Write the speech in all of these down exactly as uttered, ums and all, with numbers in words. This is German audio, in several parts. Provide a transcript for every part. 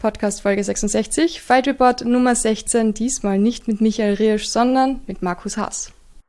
Podcast Folge sechsundsechzig, Fight Report Nummer sechzehn, diesmal nicht mit Michael Riesch, sondern mit Markus Haas.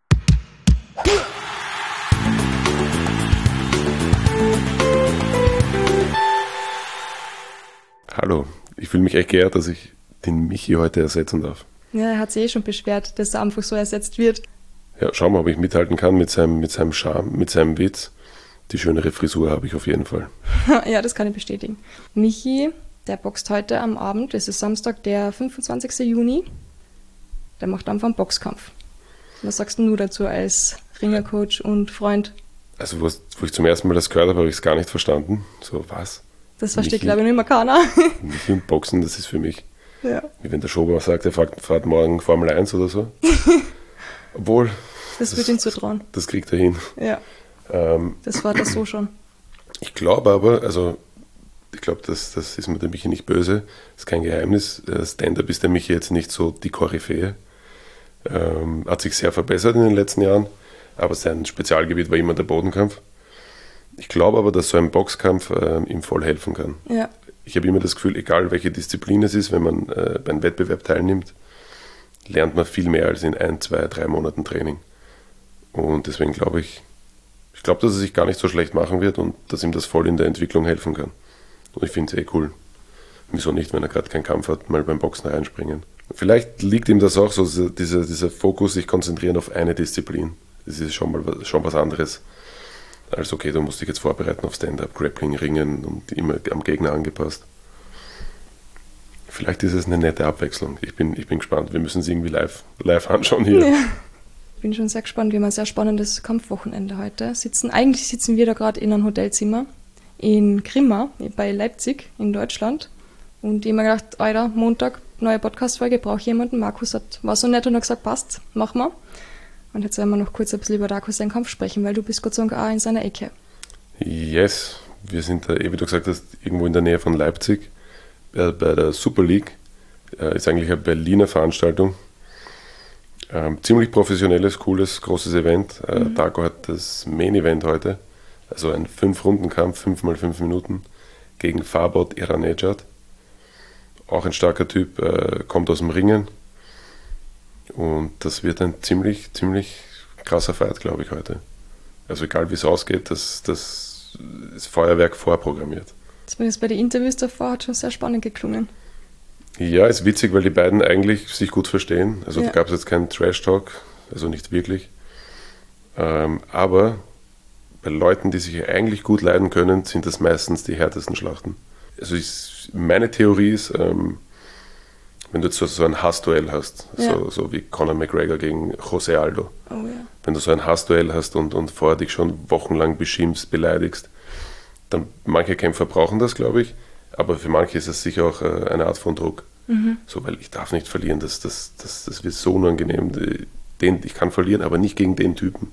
Hallo, ich fühle mich echt geehrt, dass ich den Michi heute ersetzen darf. Ja, er hat sich eh schon beschwert, dass er einfach so ersetzt wird. Ja, schauen wir, ob ich mithalten kann mit seinem, mit seinem Charme, mit seinem Witz. Die schönere Frisur habe ich auf jeden Fall. Ja, das kann ich bestätigen. Michi, der boxt heute am Abend, es ist Samstag, der fünfundzwanzigsten Juni. Der macht einfach einen Boxkampf. Was sagst du dazu als Ringercoach und Freund? Also, wo, wo ich zum ersten Mal das gehört habe, habe ich es gar nicht verstanden. So, was? Das versteht, glaube ich, nicht mehr keiner. Michi und Boxen, das ist für mich. Ja. Wie wenn der Schober sagt, er fährt, fährt morgen Formel eins oder so. Obwohl. Das, das wird ihn zutrauen. Das kriegt er hin. Ja. Ähm, das war das so schon. Ich glaube aber, also, ich glaube, das, das ist mir der Michi nicht böse. Das ist kein Geheimnis. Stand-up ist der Michi jetzt nicht so die Koryphäe. Ähm, hat sich sehr verbessert in den letzten Jahren, aber sein Spezialgebiet war immer der Bodenkampf. Ich glaube aber, dass so ein Boxkampf äh, ihm voll helfen kann. Ja. Ich habe immer das Gefühl, egal welche Disziplin es ist, wenn man äh, beim Wettbewerb teilnimmt, lernt man viel mehr als in ein, zwei, drei Monaten Training. Und deswegen glaube ich, ich glaube, dass er sich gar nicht so schlecht machen wird und dass ihm das voll in der Entwicklung helfen kann. Und ich finde es eh cool. Wieso nicht, wenn er gerade keinen Kampf hat, mal beim Boxen reinspringen. Vielleicht liegt ihm das auch so, dieser, dieser Fokus, sich konzentrieren auf eine Disziplin. Das ist schon mal schon was anderes. Als okay, du musst dich jetzt vorbereiten auf Stand-up, Grappling, Ringen und immer am Gegner angepasst. Vielleicht ist es eine nette Abwechslung. Ich bin, ich bin gespannt. Wir müssen es irgendwie live, live anschauen hier. Ja. Ich bin schon sehr gespannt. Wir haben ein sehr spannendes Kampfwochenende heute. Sitzen, eigentlich sitzen wir da gerade in einem Hotelzimmer in Grimma bei Leipzig in Deutschland. Und ich habe mir gedacht, Alter, Montag, neue Podcast-Folge, brauche ich jemanden. Markus hat, war so nett und hat gesagt, passt, machen wir. Und jetzt werden wir noch kurz ein bisschen über Darko seinen Kampf sprechen, weil du bist Gott sei Dank auch in seiner Ecke. Yes, wir sind da, wie du gesagt hast, irgendwo in der Nähe von Leipzig. Bei der Super League. Ist eigentlich eine Berliner Veranstaltung. Ähm, ziemlich professionelles, cooles, großes Event. Äh, mhm. Darko hat das Main-Event heute. Also ein fünf-Runden-Kampf, fünf mal fünf Minuten gegen Farbod Iranejad. Auch ein starker Typ, äh, kommt aus dem Ringen. Und das wird ein ziemlich, ziemlich krasser Fight, glaube ich, heute. Also egal wie es ausgeht, das, das ist Feuerwerk vorprogrammiert. Zumindest bei den Interviews davor hat schon sehr spannend geklungen. Ja, ist witzig, weil die beiden eigentlich sich gut verstehen. Also ja. Da gab es jetzt keinen Trash-Talk, also nicht wirklich. Ähm, aber bei Leuten, die sich eigentlich gut leiden können, sind das meistens die härtesten Schlachten. Also ich, meine Theorie ist, ähm, wenn du jetzt so, so ein Hassduell hast, ja. so, so wie Conor McGregor gegen Jose Aldo. Oh, ja. Wenn du so ein Hassduell hast und, und vorher dich schon wochenlang beschimpfst, beleidigst, dann manche Kämpfer brauchen das, glaube ich, aber für manche ist es sicher auch äh, eine Art von Druck. Mhm. So, weil ich darf nicht verlieren, das, das, das, das wird so unangenehm. Den, ich kann verlieren, aber nicht gegen den Typen.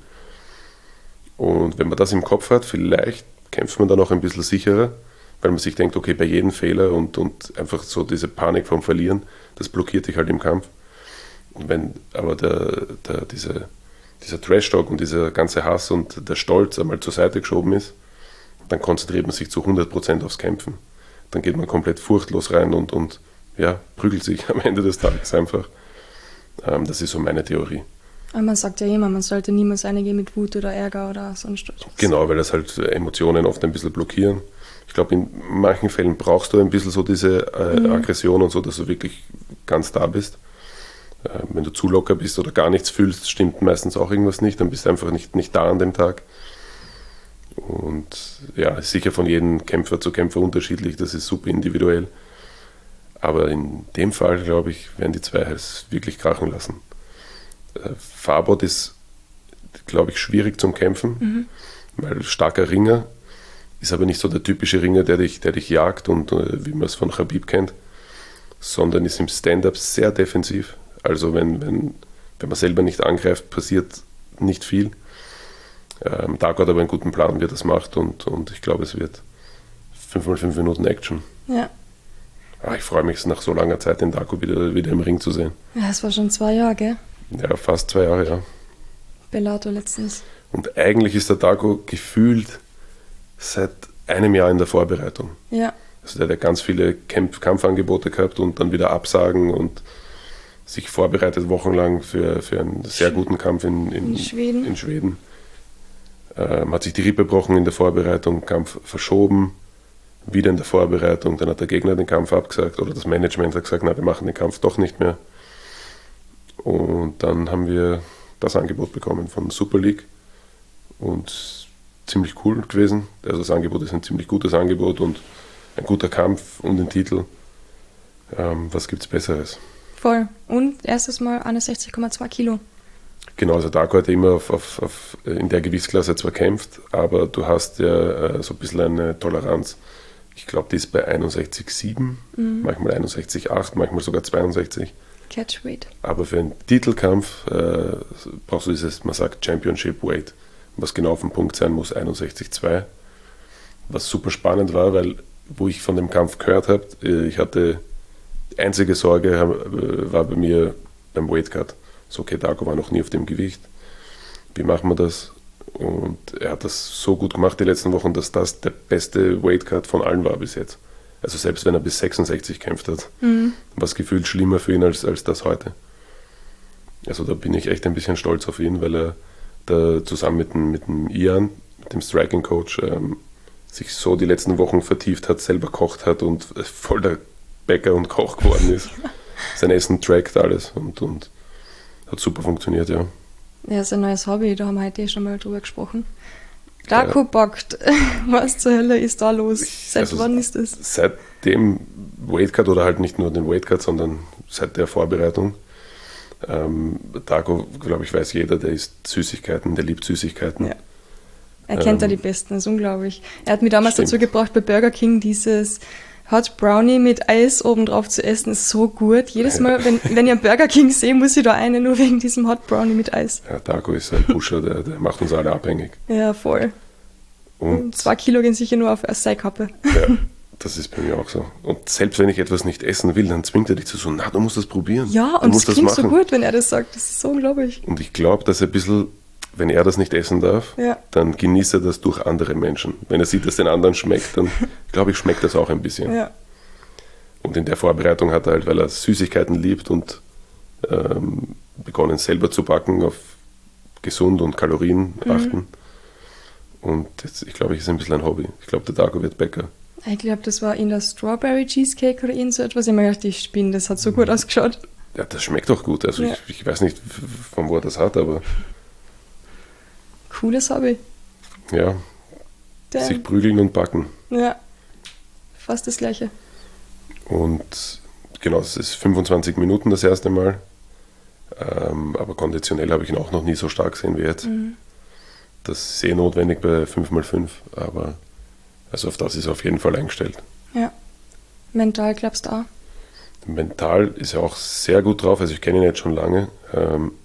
Und wenn man das im Kopf hat, vielleicht kämpft man dann auch ein bisschen sicherer, weil man sich denkt, okay, bei jedem Fehler und, und einfach so diese Panik vom Verlieren, das blockiert dich halt im Kampf. Und wenn aber der, der, diese, dieser Trash-Talk und dieser ganze Hass und der Stolz einmal zur Seite geschoben ist, dann konzentriert man sich zu hundert Prozent aufs Kämpfen. Dann geht man komplett furchtlos rein und, und ja, prügelt sich am Ende des Tages einfach. Ähm, das ist so meine Theorie. Aber man sagt ja immer, man sollte niemals reingehen mit Wut oder Ärger oder sonst was. Genau, weil das halt Emotionen oft ein bisschen blockieren. Ich glaube, in manchen Fällen brauchst du ein bisschen so diese äh, mhm. Aggression und so, dass du wirklich ganz da bist. Äh, wenn du zu locker bist oder gar nichts fühlst, stimmt meistens auch irgendwas nicht, dann bist du einfach nicht, nicht da an dem Tag. Und ja, ist sicher von jedem Kämpfer zu Kämpfer unterschiedlich, das ist super individuell. Aber in dem Fall, glaube ich, werden die zwei es wirklich krachen lassen. Äh, Farbod ist, glaube ich, schwierig zum Kämpfen, mhm. weil starker Ringer, ist aber nicht so der typische Ringer, der dich, der dich jagt und äh, wie man es von Khabib kennt, sondern ist im Stand-up sehr defensiv. Also wenn, wenn, wenn man selber nicht angreift, passiert nicht viel. Ähm, Darko hat aber einen guten Plan, wie er das macht und, und ich glaube, es wird fünf mal fünf Minuten Action. Ja. Ah, ich freue mich, nach so langer Zeit den Darko wieder, wieder im Ring zu sehen. Ja, es war schon zwei Jahre, gell? Ja, fast zwei Jahre, ja. Bellator letztens. Und eigentlich ist der Darko gefühlt seit einem Jahr in der Vorbereitung. Ja. Also der hat ja ganz viele Kampf- Kampfangebote gehabt und dann wieder Absagen und sich vorbereitet wochenlang für, für einen sehr guten Kampf in, in, In Schweden. In Schweden. Ähm, hat sich die Rippe gebrochen in der Vorbereitung, Kampf verschoben, wieder in der Vorbereitung, dann hat der Gegner den Kampf abgesagt oder das Management hat gesagt, na, wir machen den Kampf doch nicht mehr. Und dann haben wir das Angebot bekommen von Super League und ziemlich cool gewesen. Also das Angebot ist ein ziemlich gutes Angebot und ein guter Kampf um den Titel. Ähm, was gibt's Besseres? Voll. Und erstes Mal einundsechzig Komma zwei Kilo. Genau, also Darko hat immer auf, auf, auf, in der Gewichtsklasse zwar kämpft, aber du hast ja äh, so ein bisschen eine Toleranz. Ich glaube, die ist bei einundsechzig Komma sieben, mhm. manchmal einundsechzig Komma acht, manchmal sogar zweiundsechzig. Catchweight. Aber für einen Titelkampf äh, brauchst du dieses, man sagt Championship Weight, was genau auf dem Punkt sein muss, einundsechzig Komma zwei. Was super spannend war, weil wo ich von dem Kampf gehört habe, äh, ich hatte, die einzige Sorge äh, war bei mir beim Weightcut. So, okay, Darko war noch nie auf dem Gewicht. Wie machen wir das? Und er hat das so gut gemacht die letzten Wochen, dass das der beste Weightcut von allen war bis jetzt. Also selbst wenn er bis sechsundsechzig kämpft hat, mhm. war es gefühlt schlimmer für ihn als, als das heute. Also da bin ich echt ein bisschen stolz auf ihn, weil er da zusammen mit dem, mit dem Ian, mit dem Striking Coach, ähm, sich so die letzten Wochen vertieft hat, selber kocht hat und voll der Bäcker und Koch geworden ist. Sein Essen trackt alles und, und hat super funktioniert, ja. Ja, ist ein neues Hobby, da haben wir heute eh schon mal drüber gesprochen. Darko ja. bockt. Was zur Hölle ist da los? Seit also wann ist das? Seit dem Weightcut oder halt nicht nur den Weightcut, sondern seit der Vorbereitung. Ähm, Darko, glaube ich, weiß jeder, der isst Süßigkeiten, der liebt Süßigkeiten. Ja. Er kennt ja ähm, die Besten, das ist unglaublich. Er hat mich damals stimmt. dazu gebracht, bei Burger King dieses Hot Brownie mit Eis obendrauf zu essen, ist so gut. Jedes Mal, wenn, wenn ich einen Burger King sehe, muss ich da eine, nur wegen diesem Hot Brownie mit Eis. Ja, Darko ist ein Pusher, der, der macht uns alle abhängig. Ja, voll. Und, Und zwei Kilo gehen sicher nur auf seine Kappe. Ja, das ist bei mir auch so. Und selbst wenn ich etwas nicht essen will, dann zwingt er dich zu so, na, du musst das probieren. Ja, und es klingt so gut, wenn er das sagt. Das ist so unglaublich. Und ich glaube, dass er ein bisschen, wenn er das nicht essen darf, ja. dann genießt er das durch andere Menschen. Wenn er sieht, dass den anderen schmeckt, dann glaube ich, schmeckt das auch ein bisschen. Ja. Und in der Vorbereitung hat er halt, weil er Süßigkeiten liebt und ähm, begonnen selber zu backen, auf gesund und Kalorien mhm. achten. Und jetzt, ich glaube, ich ist ein bisschen ein Hobby. Ich glaube, der Darko wird Bäcker. Ich glaube, das war in der Strawberry Cheesecake oder irgend so etwas. Ich habe mir gedacht, ich spinne, das hat so gut ausgeschaut. Ja, das schmeckt doch gut. Also ja. ich, ich weiß nicht, von wo er das hat, aber... Cooles Hobby. Ja, Damn. Sich prügeln und backen. Ja, fast das Gleiche. Und genau, es ist fünfundzwanzig Minuten das erste Mal. Ähm, aber konditionell habe ich ihn auch noch nie so stark gesehen wie jetzt. Mhm. Das ist sehr notwendig bei fünf mal fünf, aber also auf das ist er auf jeden Fall eingestellt. Ja. Mental glaubst du auch? Mental ist er auch sehr gut drauf, also ich kenne ihn jetzt schon lange. Ähm,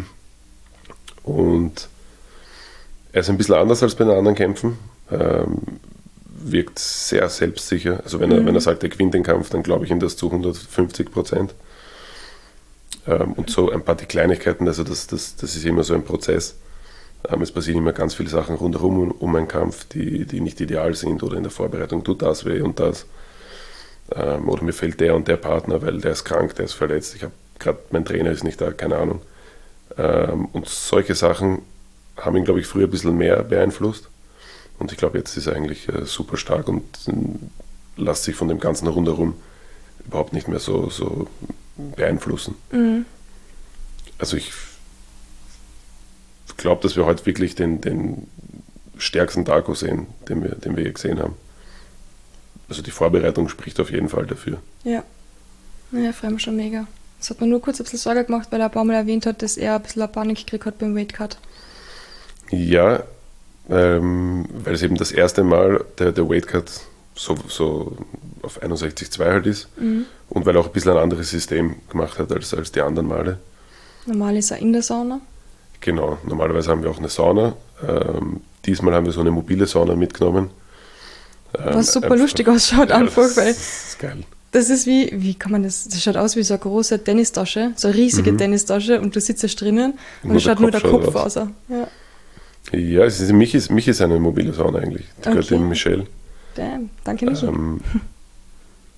und er ist ein bisschen anders als bei den anderen Kämpfen. Ähm, wirkt sehr selbstsicher. Also wenn er, mhm. wenn er sagt, er gewinnt den Kampf, dann glaube ich ihm das zu hundertfünfzig Prozent. Ähm, und so ein paar die Kleinigkeiten, also das, das, das ist immer so ein Prozess. Ähm, es passieren immer ganz viele Sachen rundherum um, um einen Kampf, die, die nicht ideal sind oder in der Vorbereitung tut das weh und das. Ähm, oder mir fehlt der und der Partner, weil der ist krank, der ist verletzt. Ich habe gerade, mein Trainer ist nicht da, keine Ahnung. Ähm, und solche Sachen haben ihn, glaube ich, früher ein bisschen mehr beeinflusst. Und ich glaube, jetzt ist er eigentlich äh, super stark und äh, lässt sich von dem Ganzen rundherum überhaupt nicht mehr so, so beeinflussen. Mhm. Also ich glaube, dass wir heute wirklich den, den stärksten Darko sehen, den wir, den wir hier gesehen haben. Also die Vorbereitung spricht auf jeden Fall dafür. Ja, ja, freue mich schon mega. Das hat mir nur kurz ein bisschen Sorge gemacht, weil er ein paar Mal erwähnt hat, dass er ein bisschen eine Panik gekriegt hat beim Weightcut. Ja, ähm, weil es eben das erste Mal der, der Weightcut so, so auf einundsechzig Komma zwei halt ist mhm. und weil er auch ein bisschen ein anderes System gemacht hat als, als die anderen Male. Normal ist er in der Sauna. Genau, normalerweise haben wir auch eine Sauna. Ähm, diesmal haben wir so eine mobile Sauna mitgenommen. Ähm, Was super einfach, lustig ausschaut, ja, einfach, das weil ist geil. Das ist wie, wie kann man das, das schaut aus wie so eine große Tennistasche, so eine riesige mhm. Tennistasche und du sitzt da drinnen und es schaut nur der Kopf aus. aus. Ja. Ja, es ist, mich, ist, mich ist eine mobile Sauna eigentlich. Die gehört okay. dem Michel. Damn, danke Michi. Ähm,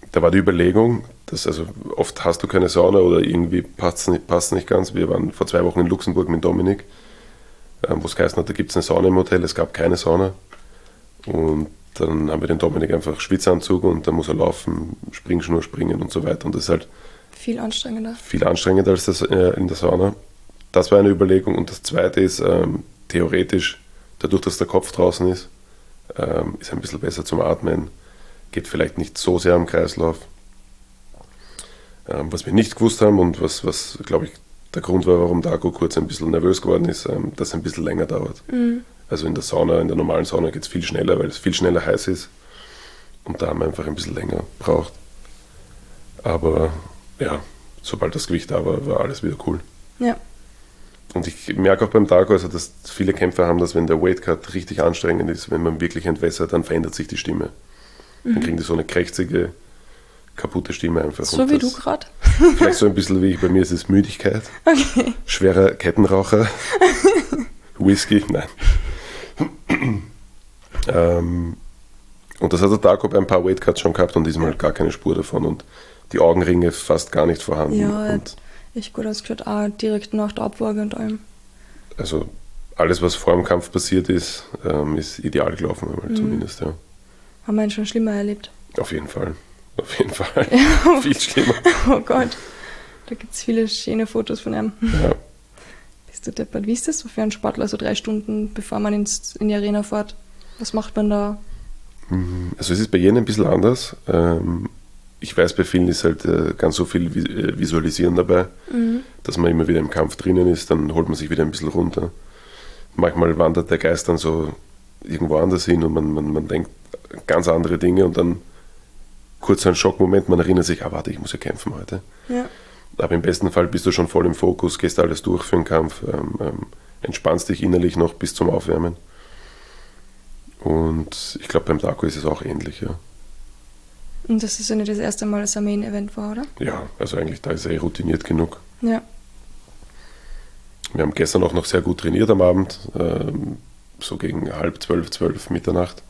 da war die Überlegung, dass also oft hast du keine Sauna oder irgendwie passt es nicht, passt nicht ganz. Wir waren vor zwei Wochen in Luxemburg mit Dominik, ähm, wo es geheißen hat, da gibt es eine Sauna im Hotel, es gab keine Sauna. Und dann haben wir den Dominik einfach Schwitzanzug und dann muss er laufen, Springschnur springen und so weiter. Und das ist halt viel anstrengender. Viel anstrengender als das äh, in der Sauna. Das war eine Überlegung. Und das zweite ist, ähm, theoretisch, dadurch, dass der Kopf draußen ist, ähm, ist ein bisschen besser zum Atmen, geht vielleicht nicht so sehr am Kreislauf. Ähm, was wir nicht gewusst haben und was, was glaube ich, der Grund war, warum Darko kurz ein bisschen nervös geworden ist, ähm, dass es ein bisschen länger dauert. Mhm. Also in der Sauna, in der normalen Sauna geht es viel schneller, weil es viel schneller heiß ist. Und da haben wir einfach ein bisschen länger gebraucht. Aber ja, sobald das Gewicht da war, war alles wieder cool. Ja. Und ich merke auch beim Darko, also dass viele Kämpfer haben, dass wenn der Weightcut richtig anstrengend ist, wenn man wirklich entwässert, dann verändert sich die Stimme. Mhm. Dann kriegen die so eine krächzige, kaputte Stimme einfach. So und wie das, du gerade? Vielleicht so ein bisschen wie ich, bei mir ist es Müdigkeit. Okay. Schwerer Kettenraucher. Whisky, nein. ähm, und das hat der Darko bei ein paar Weightcuts schon gehabt und diesmal gar keine Spur davon und die Augenringe fast gar nicht vorhanden. Ja, und echt gut ausgeschaut, auch direkt nach der Abwaage und allem. Also alles, was vor dem Kampf passiert ist, ähm, ist ideal gelaufen, mhm. zumindest, ja. Haben wir ihn schon schlimmer erlebt? Auf jeden Fall, auf jeden Fall. Ja. Viel schlimmer. Oh Gott, da gibt es viele schöne Fotos von ihm. Ja. Bist du deppert? Wie ist das so für einen Sportler, so drei Stunden, bevor man ins, in die Arena fährt? Was macht man da? Also es ist bei jedem ein bisschen anders. Ähm, ich weiß, bei vielen ist halt äh, ganz so viel Visualisieren dabei, mhm. dass man immer wieder im Kampf drinnen ist, dann holt man sich wieder ein bisschen runter. Manchmal wandert der Geist dann so irgendwo anders hin und man, man, man denkt ganz andere Dinge und dann kurz ein Schockmoment, man erinnert sich, ah warte, ich muss ja kämpfen heute. Ja. Aber im besten Fall bist du schon voll im Fokus, gehst alles durch für den Kampf, ähm, ähm, entspannst dich innerlich noch bis zum Aufwärmen. Und ich glaube, beim Darko ist es auch ähnlich, ja. Und das ist ja nicht das erste Mal, dass er Main-Event war, oder? Ja, also eigentlich, da ist er eh routiniert genug. Ja. Wir haben gestern auch noch sehr gut trainiert am Abend, ähm, so gegen halb zwölf, zwölf, Mitternacht,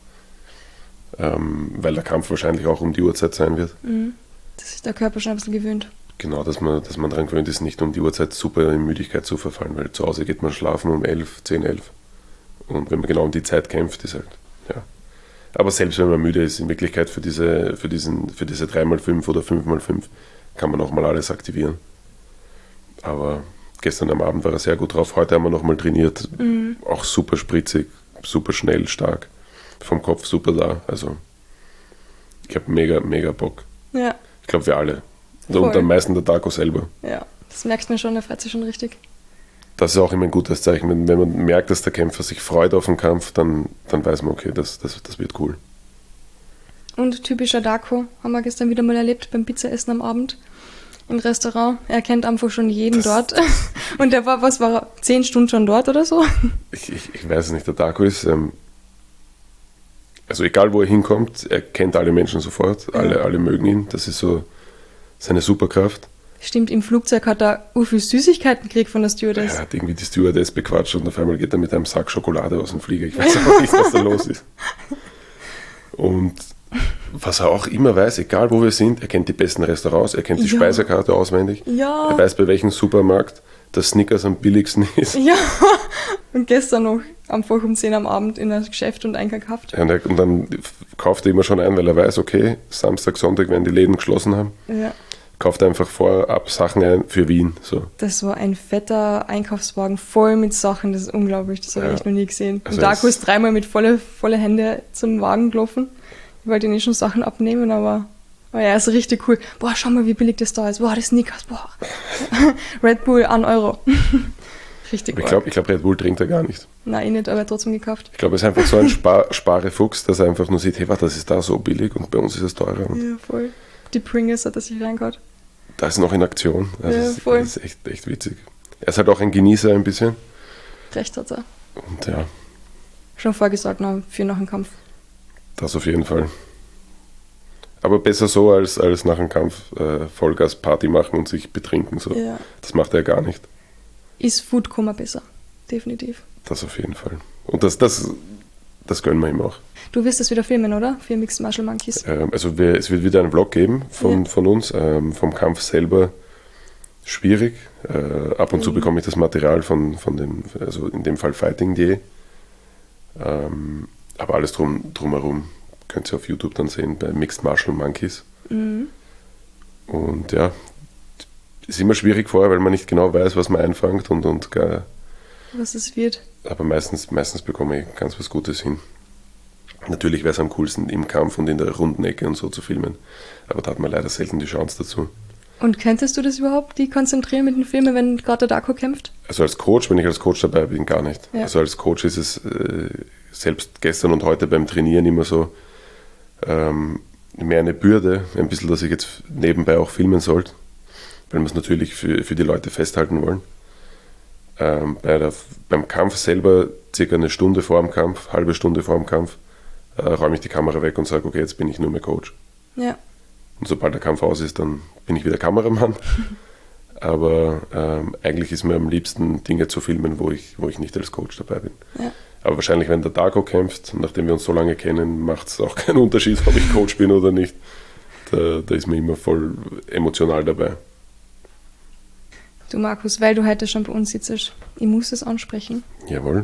ähm, weil der Kampf wahrscheinlich auch um die Uhrzeit sein wird. Mhm. Dass sich der Körper schon ein bisschen gewöhnt. Genau, dass man, dass man daran gewöhnt ist, nicht um die Uhrzeit super in Müdigkeit zu verfallen, weil zu Hause geht man schlafen um elf, zehn, elf. Und wenn man genau um die Zeit kämpft, ist halt, ja. Aber selbst wenn man müde ist, in Wirklichkeit für diese, für diesen, für diese drei mal fünf oder fünf mal fünf kann man auch mal alles aktivieren. Aber gestern am Abend war er sehr gut drauf. Heute haben wir nochmal trainiert. Mhm. Auch super spritzig, super schnell, stark. Vom Kopf super da. Also ich habe mega, mega Bock. Ja. Ich glaube, wir alle. Voll. Und am meisten der Darko selber. Ja, das merkst du mir schon, der freut sich schon richtig. Das ist auch immer ein gutes Zeichen. Wenn, wenn man merkt, dass der Kämpfer sich freut auf den Kampf, dann, dann weiß man, okay, das, das, das wird cool. Und typischer Darko haben wir gestern wieder mal erlebt beim Pizzaessen am Abend im Restaurant. Er kennt einfach schon jeden das, dort. Und der war, was war er, zehn Stunden schon dort oder so? Ich, ich, ich weiß es nicht, der Darko ist, ähm, also egal wo er hinkommt, er kennt alle Menschen sofort, ja. alle, alle mögen ihn. Das ist so seine Superkraft. Stimmt, im Flugzeug hat er so viel Süßigkeiten gekriegt von der Stewardess. Er hat irgendwie die Stewardess bequatscht und auf einmal geht er mit einem Sack Schokolade aus dem Flieger. Ich weiß auch nicht, was da los ist. Und was er auch immer weiß, egal wo wir sind, er kennt die besten Restaurants, er kennt die ja. Speisekarte auswendig. Ja. Er weiß, bei welchem Supermarkt der Snickers am billigsten ist. Ja, und gestern noch einfach um zehn am Abend in das Geschäft und eingekauft. Ja, und dann kauft er immer schon ein, weil er weiß, okay, Samstag, Sonntag werden die Läden geschlossen haben. Ja. Kauft einfach vorab Sachen ein für Wien. So. Das war ein fetter Einkaufswagen voll mit Sachen, das ist unglaublich, das habe ja. ich noch nie gesehen. Also und Darko ist dreimal mit volle, volle Hände zum Wagen gelaufen. Ich wollte nicht schon Sachen abnehmen, aber oh ja, ist richtig cool. Boah, schau mal, wie billig das da ist. Boah, das Snickers, boah. Red Bull, ein Euro. Richtig cool. Ich glaube, ich glaub, Red Bull trinkt er gar nicht. Nein, ich nicht, aber trotzdem gekauft. Ich glaube, er ist einfach so ein Spar Sparefuchs, dass er einfach nur sieht, hey, warte, das ist da so billig und bei uns ist es teurer. Und ja, voll. Die Pringles hat er sich reingehauen. Da ist noch in Aktion. Also ja, das, voll. Das ist echt, echt witzig. Er ist halt auch ein Genießer ein bisschen. Recht hat er. Und ja. Schon vorgesagt, noch für nach dem Kampf. Das auf jeden Fall. Aber besser so, als, als nach dem Kampf äh, Vollgas-Party machen und sich betrinken. So. Ja. Das macht er gar nicht. Ist Foodkoma besser. Definitiv. Das auf jeden Fall. Und das, das, das gönnen wir ihm auch. Du wirst das wieder filmen, oder? Für Mixed Martial Monkeys. Ähm, also wir, es wird wieder einen Vlog geben von, ja. von uns, ähm, vom Kampf selber. Schwierig. Äh, ab und mhm. zu bekomme ich das Material von, von dem, also in dem Fall fighting punkt de. Ähm, aber alles drum, drumherum könnt ihr auf YouTube dann sehen bei Mixed Martial Monkeys. Mhm. Und ja, ist immer schwierig vorher, weil man nicht genau weiß, was man einfängt und, und gar, was es wird. Aber meistens, meistens bekomme ich ganz was Gutes hin. Natürlich wäre es am coolsten, im Kampf und in der runden Ecke und so zu filmen. Aber da hat man leider selten die Chance dazu. Und könntest du das überhaupt, die konzentrieren mit den Filmen, wenn gerade der Darko kämpft? Also als Coach, wenn ich als Coach dabei bin, gar nicht. Ja. Also als Coach ist es äh, selbst gestern und heute beim Trainieren immer so ähm, mehr eine Bürde, ein bisschen, dass ich jetzt nebenbei auch filmen sollte, weil wir es natürlich für, für die Leute festhalten wollen. Ähm, bei der, beim Kampf selber, circa eine Stunde vor dem Kampf, halbe Stunde vor dem Kampf, äh, räume ich die Kamera weg und sage, okay, jetzt bin ich nur mehr Coach. Ja. Und sobald der Kampf aus ist, dann bin ich wieder Kameramann. Aber ähm, eigentlich ist mir am liebsten, Dinge zu filmen, wo ich, wo ich nicht als Coach dabei bin. Ja. Aber wahrscheinlich, wenn der Darko kämpft, nachdem wir uns so lange kennen, macht es auch keinen Unterschied, ob ich Coach bin oder nicht. Da, da ist mir immer voll emotional dabei. Du Markus, weil du heute schon bei uns sitzt, ich muss es ansprechen. Jawohl.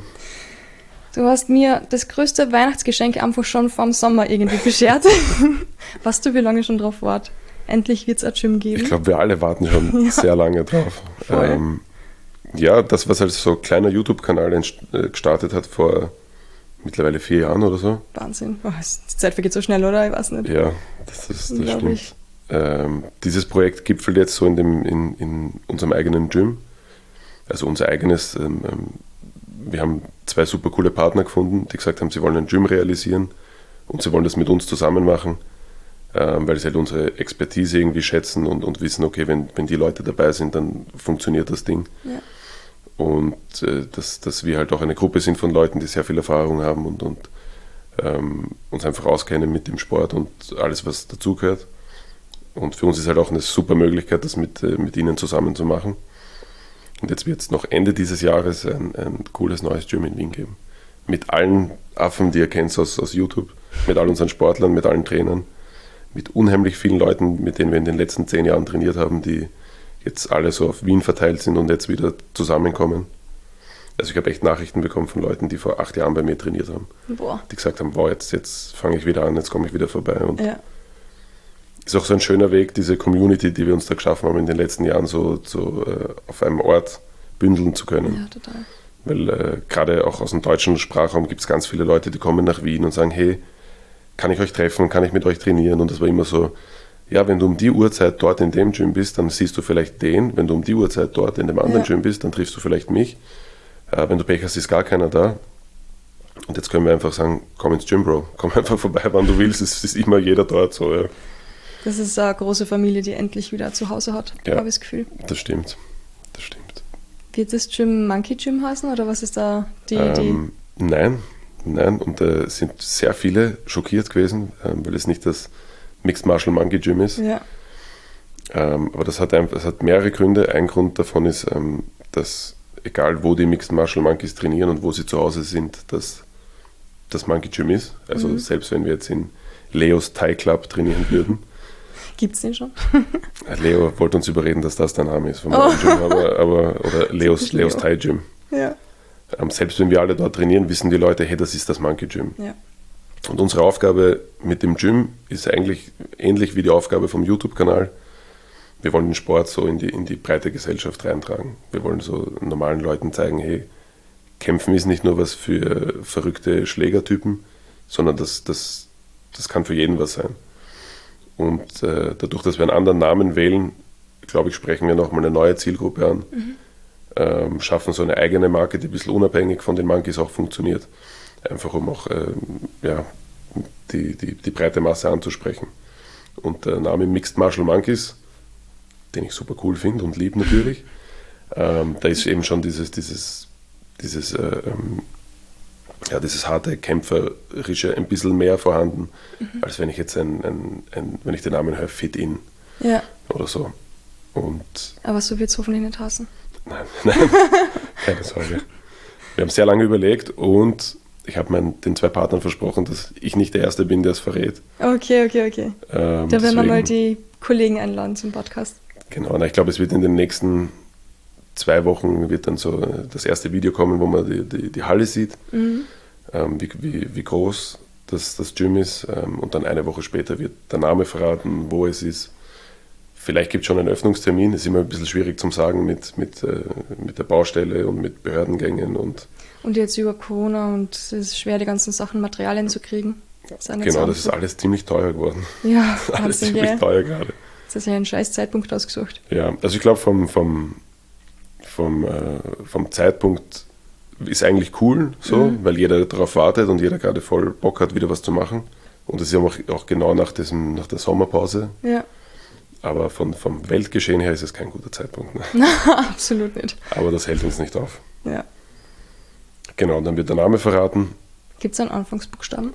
Du hast mir das größte Weihnachtsgeschenk einfach schon vorm Sommer irgendwie beschert. Weißt du, wie lange schon drauf wart? Endlich wird es ein Gym geben. Ich glaube, wir alle warten schon ja. sehr lange drauf. Ähm, ja, das, was als so kleiner YouTube-Kanal entst- gestartet hat vor mittlerweile vier Jahren oder so. Wahnsinn. Oh, die Zeit vergeht so schnell, oder? Ich weiß nicht. Ja, das, ist, das stimmt. Ähm, dieses Projekt gipfelt jetzt so in, dem, in, in unserem eigenen Gym. Also unser eigenes. Ähm, wir haben zwei super coole Partner gefunden, die gesagt haben, sie wollen ein Gym realisieren und sie wollen das mit uns zusammen machen, ähm, weil sie halt unsere Expertise irgendwie schätzen und, und wissen, okay, wenn, wenn die Leute dabei sind, dann funktioniert das Ding. Ja. Und äh, dass, dass wir halt auch eine Gruppe sind von Leuten, die sehr viel Erfahrung haben und, und ähm, uns einfach auskennen mit dem Sport und alles, was dazugehört. Und für uns ist halt auch eine super Möglichkeit, das mit, äh, mit ihnen zusammen zu machen. Und jetzt wird es noch Ende dieses Jahres ein, ein cooles neues Gym in Wien geben. Mit allen Affen, die ihr kennt aus, aus YouTube, mit all unseren Sportlern, mit allen Trainern, mit unheimlich vielen Leuten, mit denen wir in den letzten zehn Jahren trainiert haben, die jetzt alle so auf Wien verteilt sind und jetzt wieder zusammenkommen. Also ich habe echt Nachrichten bekommen von Leuten, die vor acht Jahren bei mir trainiert haben. Boah. Die gesagt haben, wow, jetzt, jetzt fange ich wieder an, jetzt komme ich wieder vorbei. Und ja. ist auch so ein schöner Weg, diese Community, die wir uns da geschaffen haben in den letzten Jahren, so, so äh, auf einem Ort bündeln zu können. Ja, total. Weil äh, gerade auch aus dem deutschen Sprachraum gibt es ganz viele Leute, die kommen nach Wien und sagen, hey, kann ich euch treffen, kann ich mit euch trainieren? Und das war immer so, ja, wenn du um die Uhrzeit dort in dem Gym bist, dann siehst du vielleicht den. Wenn du um die Uhrzeit dort in dem anderen ja. Gym bist, dann triffst du vielleicht mich. Äh, wenn du Pech hast, ist gar keiner da. Und jetzt können wir einfach sagen, komm ins Gym, Bro. Komm einfach vorbei, wann du willst. Es ist immer jeder dort. So, ja. Das ist eine große Familie, die endlich wieder zu Hause hat, ja, habe ich das Gefühl. Das stimmt. Das stimmt. Wird das Gym Monkey Gym heißen oder was ist da die ähm, Idee? Nein, nein. Und da äh, sind sehr viele schockiert gewesen, ähm, weil es nicht das Mixed Martial Monkey Gym ist. Ja. Ähm, aber das hat, ein, das hat mehrere Gründe. Ein Grund davon ist, ähm, dass egal wo die Mixed Martial Monkeys trainieren und wo sie zu Hause sind, dass das Monkey Gym ist. Also mhm. selbst wenn wir jetzt in Leos Thai Club trainieren würden. Gibt's den schon? Leo wollte uns überreden, dass das der Name ist vom oh. Gym, aber, aber oder Leos, Leos Leo. Thai Gym. Ja. Ähm, selbst wenn wir alle dort trainieren, wissen die Leute, hey, das ist das Monkey Gym. Ja. Und unsere Aufgabe mit dem Gym ist eigentlich ähnlich wie die Aufgabe vom YouTube-Kanal. Wir wollen den Sport so in die, in die breite Gesellschaft reintragen. Wir wollen so normalen Leuten zeigen, hey, Kämpfen ist nicht nur was für verrückte Schlägertypen, sondern das, das, das kann für jeden was sein. Und äh, dadurch, dass wir einen anderen Namen wählen, glaube ich, sprechen wir nochmal eine neue Zielgruppe an. Mhm. Ähm, schaffen so eine eigene Marke, die ein bisschen unabhängig von den Monkeys auch funktioniert. Einfach um auch ähm, ja, die, die, die breite Masse anzusprechen. Und der Name Mixed Martial Monkeys, den ich super cool finde und liebe natürlich, ähm, da ist eben schon dieses, dieses, dieses äh, ähm, ja, dieses harte, kämpferische ein bisschen mehr vorhanden, mhm. als wenn ich jetzt ein, ein, ein, wenn ich den Namen höre, Fit In ja. oder so. Und aber so wird es hoffentlich nicht heißen. Nein, nein, keine Sorge. Wir haben sehr lange überlegt und ich habe den zwei Partnern versprochen, dass ich nicht der Erste bin, der es verrät. Okay, okay, okay. Ähm, da werden wir mal die Kollegen einladen zum Podcast. Genau, na, ich glaube, es wird in den nächsten zwei Wochen wird dann so das erste Video kommen, wo man die, die, die Halle sieht, mhm. ähm, wie, wie, wie groß das, das Gym ist. Ähm, und dann eine Woche später wird der Name verraten, wo es ist. Vielleicht gibt es schon einen Öffnungstermin, ist immer ein bisschen schwierig zu sagen mit, mit, äh, mit der Baustelle und mit Behördengängen. Und, und jetzt über Corona und es ist schwer, die ganzen Sachen, Materialien zu kriegen. Das genau, das ist alles ziemlich teuer geworden. Ja, alles ziemlich ja. teuer gerade. Das ist ja ein scheiß Zeitpunkt ausgesucht. Ja, also ich glaube, vom, vom, vom, äh, vom Zeitpunkt ist eigentlich cool, so, mhm. weil jeder darauf wartet und jeder gerade voll Bock hat, wieder was zu machen. Und das ist ja auch, auch genau nach, diesem, nach der Sommerpause. Ja. Aber von, vom Weltgeschehen her ist es kein guter Zeitpunkt. Ne? Absolut nicht. Aber das hält uns nicht auf. Ja. Genau, und dann wird der Name verraten. Gibt es einen Anfangsbuchstaben?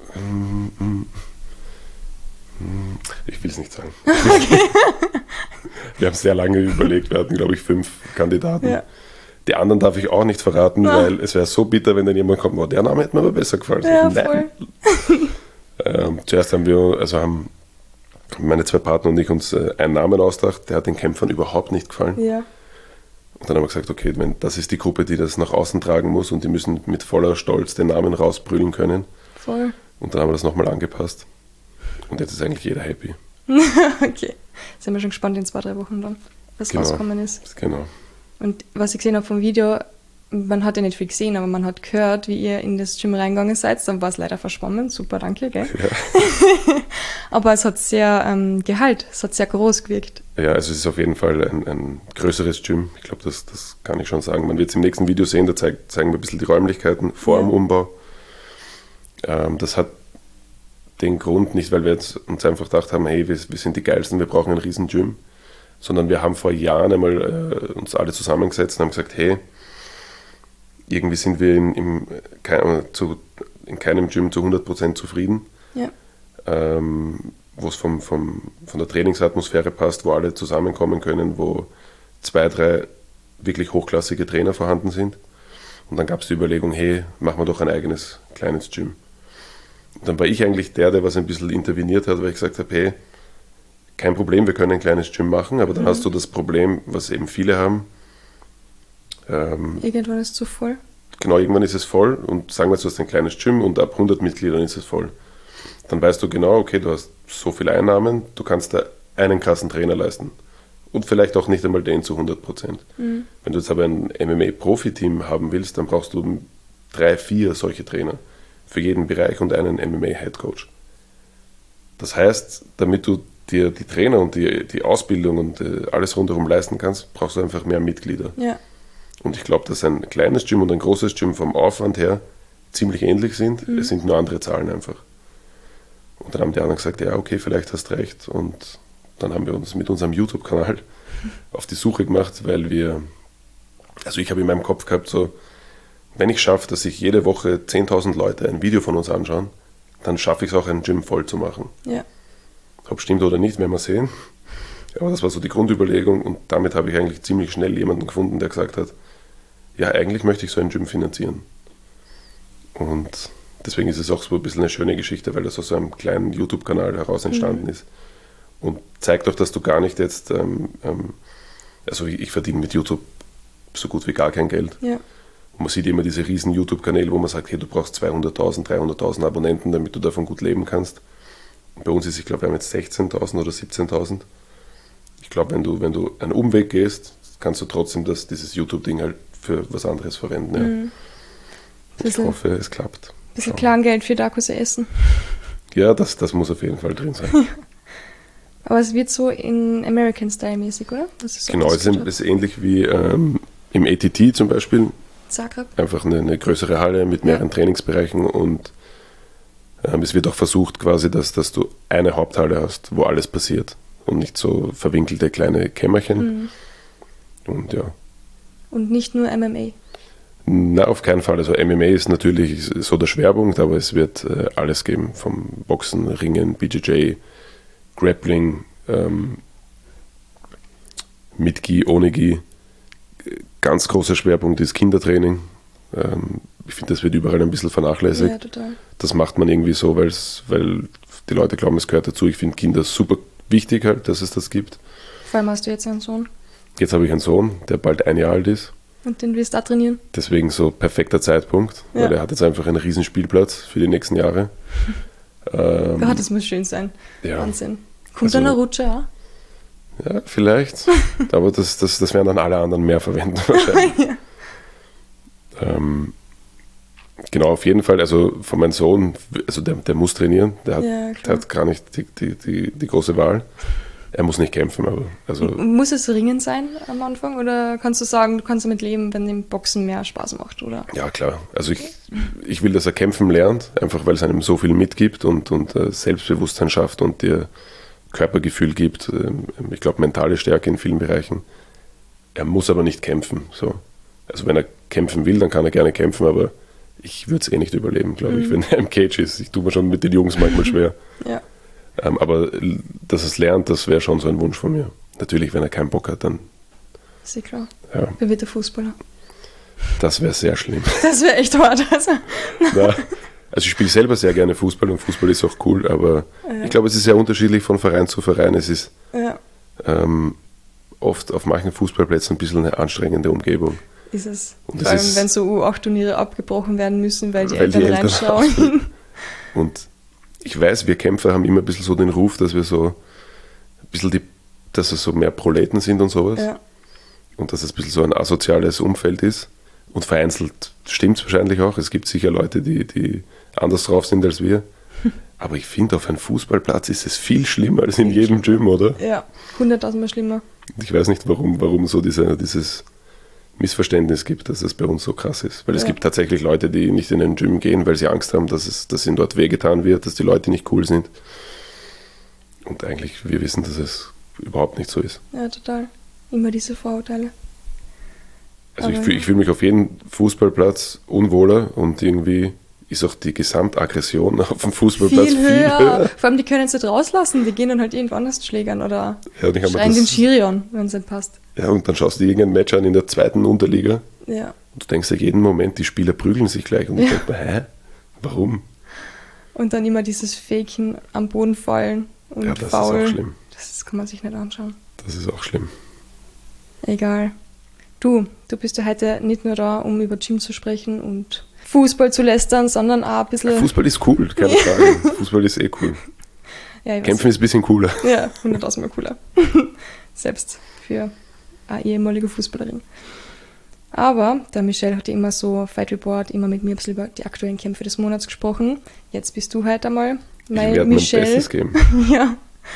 Ich will es nicht sagen. Okay. Wir haben sehr lange überlegt, wir hatten, glaube ich, fünf Kandidaten. Ja. Die anderen darf ich auch nicht verraten, ah. weil es wäre so bitter, wenn dann jemand kommt, oh, der Name hätte mir aber besser gefallen. Ja, Nein. voll. ähm, zuerst haben wir, also haben meine zwei Partner und ich uns äh, einen Namen ausgedacht, der hat den Kämpfern überhaupt nicht gefallen. Ja. Und dann haben wir gesagt, okay, wenn, das ist die Gruppe, die das nach außen tragen muss und die müssen mit voller Stolz den Namen rausbrüllen können. Voll. Und dann haben wir das nochmal angepasst. Und jetzt ist eigentlich jeder happy. Okay. Sind wir schon gespannt in zwei, drei Wochen dann, was genau. rausgekommen ist. Genau. Und was ich gesehen habe vom Video, man hat ja nicht viel gesehen, aber man hat gehört, wie ihr in das Gym reingegangen seid. Dann war es leider verschwommen. Super, danke, gell? Ja. Aber es hat sehr ähm, Gehalt, es hat sehr groß gewirkt. Ja, also es ist auf jeden Fall ein, ein größeres Gym. Ich glaube, das, das kann ich schon sagen. Man wird es im nächsten Video sehen, da zeigt, zeigen wir ein bisschen die Räumlichkeiten vor ja. dem Umbau. Ähm, das hat den Grund nicht, weil wir jetzt uns einfach gedacht haben, hey, wir, wir sind die Geilsten, wir brauchen ein riesen Gym, sondern wir haben vor Jahren einmal äh, uns alle zusammengesetzt und haben gesagt, hey, irgendwie sind wir in, im, kein, zu, in keinem Gym zu hundert Prozent zufrieden, ja. ähm, wo es vom, vom, von der Trainingsatmosphäre passt, wo alle zusammenkommen können, wo zwei, drei wirklich hochklassige Trainer vorhanden sind. Und dann gab es die Überlegung, hey, machen wir doch ein eigenes kleines Gym. Und dann war ich eigentlich der, der was ein bisschen interveniert hat, weil ich gesagt habe, hey, kein Problem, wir können ein kleines Gym machen, aber dann mhm. hast du das Problem, was eben viele haben. Ähm, irgendwann ist es zu voll. Genau, irgendwann ist es voll und sagen wir jetzt, du hast ein kleines Gym und ab hundert Mitgliedern ist es voll. Dann weißt du genau, okay, du hast so viele Einnahmen, du kannst da einen krassen Trainer leisten. Und vielleicht auch nicht einmal den zu hundert Prozent. Mhm. Wenn du jetzt aber ein M M A-Profi-Team haben willst, dann brauchst du drei, vier solche Trainer für jeden Bereich und einen M M A-Headcoach. Das heißt, damit du dir die Trainer und die, die Ausbildung und äh, alles rundherum leisten kannst, brauchst du einfach mehr Mitglieder. Ja. Und ich glaube, dass ein kleines Gym und ein großes Gym vom Aufwand her ziemlich ähnlich sind. Mhm. Es sind nur andere Zahlen einfach. Und dann haben die anderen gesagt, ja, okay, vielleicht hast du recht. Und dann haben wir uns mit unserem YouTube-Kanal auf die Suche gemacht, weil wir, also ich habe in meinem Kopf gehabt, so, wenn ich schaffe, dass sich jede Woche zehntausend Leute ein Video von uns anschauen, dann schaffe ich es auch, ein Gym voll zu machen. Ja. Ob stimmt oder nicht, werden wir sehen. Aber das war so die Grundüberlegung und damit habe ich eigentlich ziemlich schnell jemanden gefunden, der gesagt hat, ja, eigentlich möchte ich so ein Gym finanzieren. Und deswegen ist es auch so ein bisschen eine schöne Geschichte, weil das aus so einem kleinen YouTube-Kanal heraus entstanden mhm. ist. Und zeigt doch, dass du gar nicht jetzt, ähm, ähm, also ich, ich verdiene mit YouTube so gut wie gar kein Geld. Ja. Und man sieht immer diese riesen YouTube-Kanäle, wo man sagt, hey, du brauchst zweihunderttausend, dreihunderttausend Abonnenten, damit du davon gut leben kannst. Und bei uns ist, ich glaube, wir haben jetzt sechzehntausend oder siebzehntausend. Ich glaube, wenn du, wenn du einen Umweg gehst, kannst du trotzdem das, dieses YouTube-Ding halt für was anderes verwenden. Ja. Mhm. Ich hoffe, es klappt. Ein bisschen Kleingeld für Dakos essen. Ja, das, das muss auf jeden Fall drin sein. Aber es wird so in American Style mäßig, oder? Das ist so genau, es ist, ist ähnlich wie ähm, im A T T zum Beispiel. Zagreb. Einfach eine, eine größere Halle mit mehreren ja. Trainingsbereichen und ähm, es wird auch versucht quasi, dass, dass du eine Haupthalle hast, wo alles passiert und nicht so verwinkelte kleine Kämmerchen. Mhm. Und ja. Und nicht nur M M A? Na, auf keinen Fall. Also M M A ist natürlich so der Schwerpunkt, aber es wird äh, alles geben, vom Boxen, Ringen, B J J, Grappling, ähm, mit Gi, ohne Gi. Ganz großer Schwerpunkt ist Kindertraining. Ähm, ich finde, das wird überall ein bisschen vernachlässigt. Ja, total. Das macht man irgendwie so, weil's, weil die Leute glauben, es gehört dazu. Ich finde Kinder super wichtig halt, dass es das gibt. Vor allem hast du jetzt einen Sohn. Jetzt habe ich einen Sohn, der bald ein Jahr alt ist. Und den willst du auch trainieren? Deswegen so perfekter Zeitpunkt, Ja. weil er hat jetzt einfach einen riesen Spielplatz für die nächsten Jahre. ähm, Ja, das muss schön sein. ja. Wahnsinn. Kommt Also- dann eine Rutsche auch? Ja, vielleicht. Aber das, das, das werden dann alle anderen mehr verwenden wahrscheinlich. Ja. ähm, genau, auf jeden Fall. Also von meinem Sohn, also der, der muss trainieren. Der hat, Ja, der klar. hat gar nicht die, die, die, die große Wahl. Er muss nicht kämpfen, aber also Muss es Ringen sein am Anfang? Oder kannst du sagen, du kannst damit leben, wenn dem Boxen mehr Spaß macht? Oder? ja klar. Also ich, ich will, dass er kämpfen lernt, einfach weil es einem so viel mitgibt und, und äh, Selbstbewusstsein schafft und dir Körpergefühl gibt. Ähm, ich glaube, mentale Stärke in vielen Bereichen. Er muss aber nicht kämpfen. So. Also wenn er kämpfen will, dann kann er gerne kämpfen, aber ich würde es eh nicht überleben, glaube ich, wenn er im Cage ist. Ich tue mir schon mit den Jungs manchmal schwer. Ja. Ähm, aber äh, dass er es lernt, das wäre schon so ein Wunsch von mir. Natürlich, wenn er keinen Bock hat, dann Ist eh klar. ja, Wer wird der Fußballer? das wäre sehr schlimm. Das wäre echt hart. Also. Na, also ich spiele selber sehr gerne Fußball und Fußball ist auch cool, aber Ja. ich glaube, es ist sehr unterschiedlich von Verein zu Verein. Es ist Ja, ähm, oft auf manchen Fußballplätzen ein bisschen eine anstrengende Umgebung. ist es. Und Vor das allem, ist- wenn so U acht Turniere abgebrochen werden müssen, weil die Weil die Eltern Eltern reinschauen. ausflippen. Und ich weiß, wir Kämpfer haben immer ein bisschen so den Ruf, dass wir so ein bisschen die, dass es so mehr Proleten sind und sowas. Ja. Und dass es ein bisschen so ein asoziales Umfeld ist. Und vereinzelt stimmt es wahrscheinlich auch. Es gibt sicher Leute, die, die anders drauf sind als wir. Aber ich finde, auf einem Fußballplatz ist es viel schlimmer als in jedem Gym, oder? Ja, hunderttausendmal schlimmer. Und ich weiß nicht, warum, warum so diese, dieses Missverständnis gibt, dass es bei uns so krass ist. Weil es Ja. gibt tatsächlich Leute, die nicht in ein Gym gehen, weil sie Angst haben, dass, es, dass ihnen dort wehgetan wird, dass die Leute nicht cool sind. Und eigentlich, wir wissen, dass es überhaupt nicht so ist. Ja, total. Immer diese Vorurteile. Also ich Aber- fühle ich fühl mich auf jedem Fußballplatz unwohler und irgendwie ist auch die Gesamtaggression auf dem Fußballplatz Viel viel, höher. höher. Vor allem, die können es nicht rauslassen. Die gehen dann halt irgendwo anders schlägern oder Ja, und ich hab mir schreien das- den Schiri an, wenn es nicht passt. Ja, und dann schaust du dir irgendein Match an in der zweiten Unterliga Ja. und du denkst dir jeden Moment, die Spieler prügeln sich gleich. Und ich Ja. denke mir, hä? Warum? Und dann immer dieses Faken am Boden fallen und Ja, das ist faul. auch schlimm. Das kann man sich nicht anschauen. Das ist auch schlimm. Egal. Du, du bist ja heute nicht nur da, um über Gym zu sprechen und Fußball zu lästern, sondern auch ein bisschen... Fußball ist cool, keine Frage. Fußball ist eh cool. Ja, ich weiß. Kämpfen ist ein bisschen cooler. Ja, hunderttausendmal cooler. Selbst für eine ehemalige Fußballerin. Aber der Michelle hat ja immer so Fight Report, immer mit mir ein bisschen über die aktuellen Kämpfe des Monats gesprochen. Jetzt bist du heute einmal Ich meine werde mein Michelle. Bestes geben. Ja.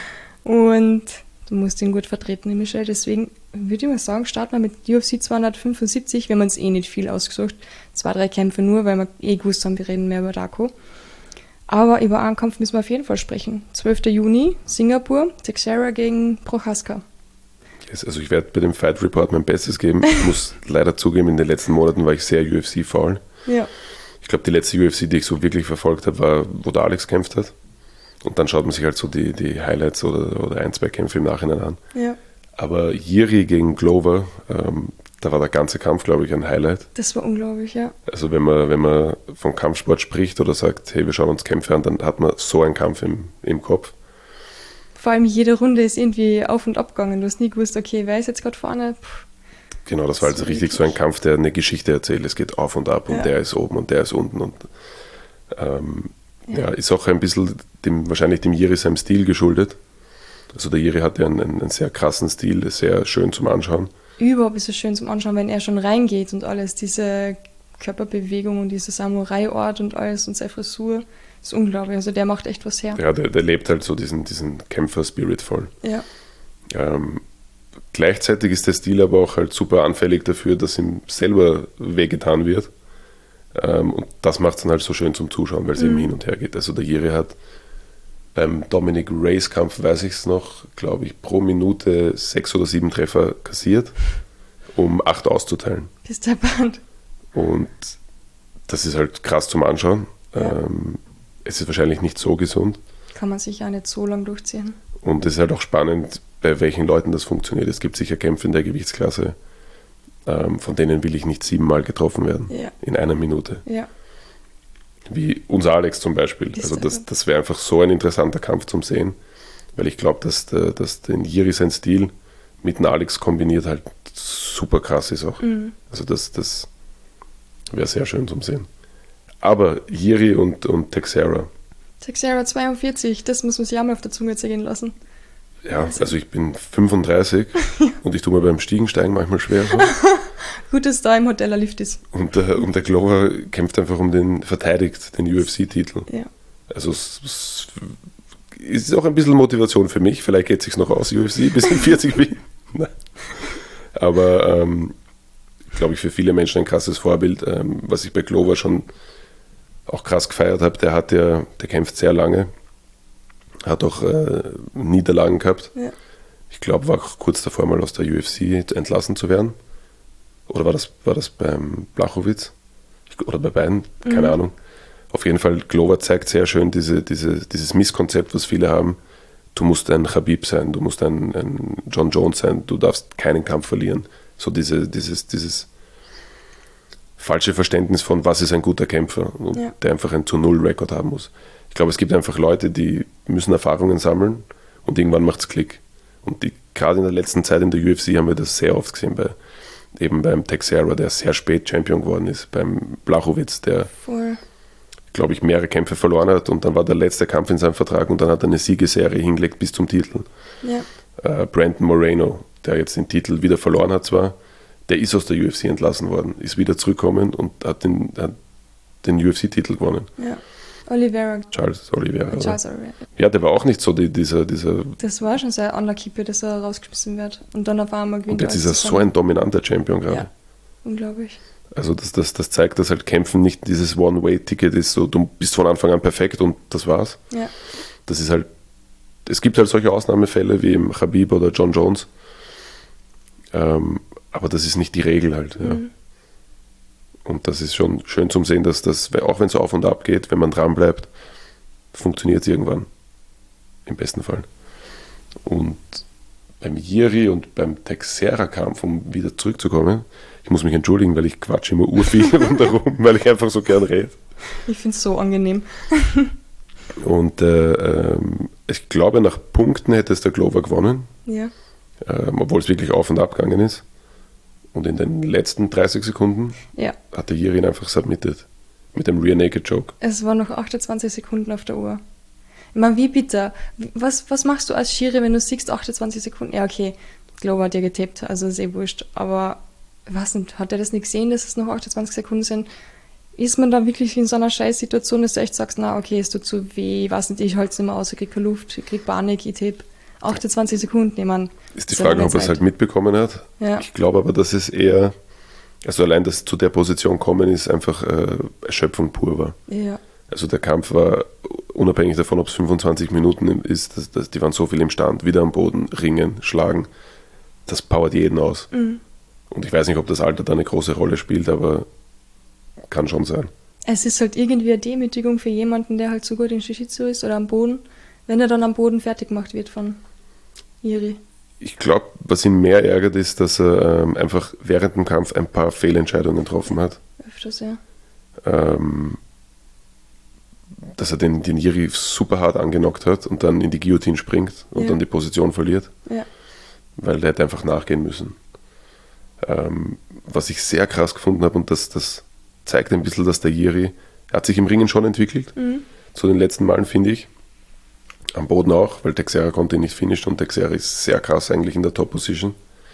Und du musst ihn gut vertreten, die Michelle. Deswegen würde ich mal sagen, starten wir mit U F C zweihundertfünfundsiebzig. Wir haben uns eh nicht viel ausgesucht. Zwei, drei Kämpfe nur, weil wir eh gewusst haben, wir reden mehr über Darko. Aber über einen Kampf müssen wir auf jeden Fall sprechen. zwölfter Juni, Singapur, Teixeira gegen Prochaska. Yes, also ich werde bei dem Fight Report mein Bestes geben. Ich muss leider zugeben, in den letzten Monaten war ich sehr U F C-faul. Ja. Ich glaube, die letzte U F C, die ich so wirklich verfolgt habe, war, wo der Alex kämpft hat. Und dann schaut man sich halt so die, die Highlights oder, oder ein, zwei Kämpfe im Nachhinein an. Ja. Aber Jiri gegen Glover, ähm, da war der ganze Kampf, glaube ich, ein Highlight. Das war unglaublich, ja. Also wenn man, wenn man von Kampfsport spricht oder sagt, hey, wir schauen uns Kämpfe an, dann hat man so einen Kampf im, im Kopf. Vor allem jede Runde ist irgendwie auf und ab gegangen. Du hast nie gewusst, okay, wer ist jetzt gerade vorne? Puh. Genau, das war So also richtig so ein Kampf, der eine Geschichte erzählt. Es geht auf und ab und Ja. der ist oben und der ist unten. Und ähm, ja. ja, ist auch ein bisschen dem, wahrscheinlich dem Jiri seinem Stil geschuldet. Also der Jiri hat ja einen, einen sehr krassen Stil, ist sehr schön zum Anschauen. Überhaupt ist es schön zum Anschauen, wenn er schon reingeht und alles, diese Körperbewegung und dieser Samurai-Ort und alles und seine Frisur, ist unglaublich. Also der macht echt was her. Ja, der, der lebt halt so diesen, diesen Kämpfer-Spirit voll. Ja, Ähm, gleichzeitig ist der Stil aber auch halt super anfällig dafür, dass ihm selber wehgetan wird. Ähm, und das macht es dann halt so schön zum Zuschauen, weil es Mhm. eben hin und her geht. Also der Jiri hat beim Dominic Reyes Kampf, weiß ich es noch, glaube ich, pro Minute sechs oder sieben Treffer kassiert, um acht auszuteilen. bist der Band. Und das ist halt krass zum Anschauen. Ja. Ähm, es ist wahrscheinlich nicht so gesund. Kann man sich auch nicht so lang durchziehen. Und es ist halt auch spannend, bei welchen Leuten das funktioniert. Es gibt sicher Kämpfe in der Gewichtsklasse, ähm, von denen will ich nicht siebenmal getroffen werden Ja. in einer Minute. Ja. Wie unser Alex zum Beispiel. Ist Also das, aber- das wäre einfach so ein interessanter Kampf zum Sehen, weil ich glaube, dass, der, dass den Jiri sein Stil mit dem Alex kombiniert halt super krass ist auch. Mhm. Also das, das wäre sehr schön zum Sehen. Aber Jiri und, und Teixeira, Teixeira zweiundvierzig, das muss man sich auch mal auf der Zunge zergehen lassen. ja, also ich bin fünfunddreißig und ich tue mir beim Stiegensteigen manchmal schwer. So. Gut, dass da im Hotel ein Lift ist. Und, der, und der Glover kämpft einfach um den, verteidigt den U F C-Titel. Ja. Also es, es ist auch ein bisschen Motivation für mich. Vielleicht geht es sich noch aus, U F C, bis ich vierzig bin. Nein. Aber ähm, glaube ich, für viele Menschen ein krasses Vorbild, ähm, was ich bei Glover schon auch krass gefeiert habe. Der hat ja, der kämpft sehr lange, hat auch äh, Niederlagen gehabt. Ja. Ich glaube, war auch kurz davor, mal aus der U F C entlassen zu werden. Oder war das, war das beim Blachowicz? Ich, oder bei beiden? Keine Mhm. Ahnung. Auf jeden Fall, Glover zeigt sehr schön diese, diese, dieses Misskonzept, was viele haben. Du musst ein Khabib sein, du musst ein, ein John Jones sein, du darfst keinen Kampf verlieren. So diese, dieses, dieses falsche Verständnis von, was ist ein guter Kämpfer, und Ja. der einfach einen zu Null Rekord haben muss. Ich glaube, es gibt einfach Leute, die müssen Erfahrungen sammeln und irgendwann macht es Klick. Und die, gerade in der letzten Zeit in der U F C haben wir das sehr oft gesehen, bei, eben beim Teixeira, der sehr spät Champion geworden ist, beim Blachowicz, der, Voll. glaube ich, mehrere Kämpfe verloren hat und dann war der letzte Kampf in seinem Vertrag und dann hat er eine Siegesserie hingelegt bis zum Titel. Ja. Äh, Brandon Moreno, der jetzt den Titel wieder verloren hat zwar, der ist aus der U F C entlassen worden, ist wieder zurückgekommen und hat den, hat den U F C-Titel gewonnen. Ja. Oliveira. Charles Oliveira. oder? Charles Oliveira. Ja, der war auch nicht so die, dieser, dieser. Das war schon sehr unlucky, dass er rausgeschmissen wird. Und dann auf einmal gewinnt Und jetzt ist alles er so zusammen. ein dominanter Champion gerade. Ja, unglaublich. Also das, das, das zeigt, dass halt Kämpfen nicht dieses One-Way-Ticket ist, so du bist von Anfang an perfekt und das war's. Ja. Das ist halt, es gibt halt solche Ausnahmefälle wie im Khabib oder John Jones, ähm, aber das ist nicht die Regel halt. Ja. Mhm. Und das ist schon schön zum Sehen, dass das, auch wenn es auf und ab geht, wenn man dran bleibt, funktioniert es irgendwann. Im besten Fall. Und beim Jiri und beim Teixeira-Kampf, um wieder zurückzukommen, ich muss mich entschuldigen, weil ich quatsche immer urviel rundherum, weil ich einfach so gern rede. Ich finde es so angenehm. Und äh, ähm, ich glaube, nach Punkten hätte es der Glover gewonnen, Ja. ähm, obwohl es wirklich auf und ab gegangen ist. Und in den letzten dreißig Sekunden Ja. hat der Jiri ihn einfach submitted. Mit dem Rear Naked Choke. Es waren noch achtundzwanzig Sekunden auf der Uhr. Ich meine, wie bitter? Was, was machst du als Schiri, wenn du siehst achtundzwanzig Sekunden? Ja, okay, Glover hat ja getippt, also ist eh wurscht. Aber, ich weiß nicht, hat er das nicht gesehen, dass es noch achtundzwanzig Sekunden sind? Ist man da wirklich in so einer Scheißsituation, dass du echt sagst, na okay, es tut zu weh, ich weiß nicht, ich halte es nicht mehr aus, ich krieg keine Luft, ich krieg Panik, ich tippe. achtundzwanzig Sekunden, ich meine, Ist die ist aber Frage, nicht ob er es Zeit. halt mitbekommen hat. Ja. Ich glaube aber, dass es eher, also allein das zu der Position kommen ist, einfach äh, Erschöpfung pur war. Ja, Also der Kampf war, unabhängig davon, ob es fünfundzwanzig Minuten ist, das, das, die waren so viel im Stand, wieder am Boden, ringen, schlagen. Das powert jeden aus. Mhm. Und ich weiß nicht, ob das Alter da eine große Rolle spielt, aber kann schon sein. es ist halt irgendwie eine Demütigung für jemanden, der halt so gut in Jiu-Jitsu ist oder am Boden, wenn er dann am Boden fertig gemacht wird von Jiri. Ich glaube, was ihn mehr ärgert, ist, dass er ähm, einfach während dem Kampf ein paar Fehlentscheidungen getroffen hat. Öfters, ja. Ähm, dass er den, den Jiri super hart angenockt hat und dann in die Guillotine springt und Ja. dann die Position verliert, Ja. weil der hätte einfach nachgehen müssen. Ähm, was ich sehr krass gefunden habe, und das, das zeigt ein bisschen, dass der Jiri, er hat sich im Ringen schon entwickelt, Mhm. zu den letzten Malen, finde ich. Am Boden auch, weil Teixeira konnte ihn nicht finishen und Teixeira ist sehr krass eigentlich in der Top-Position.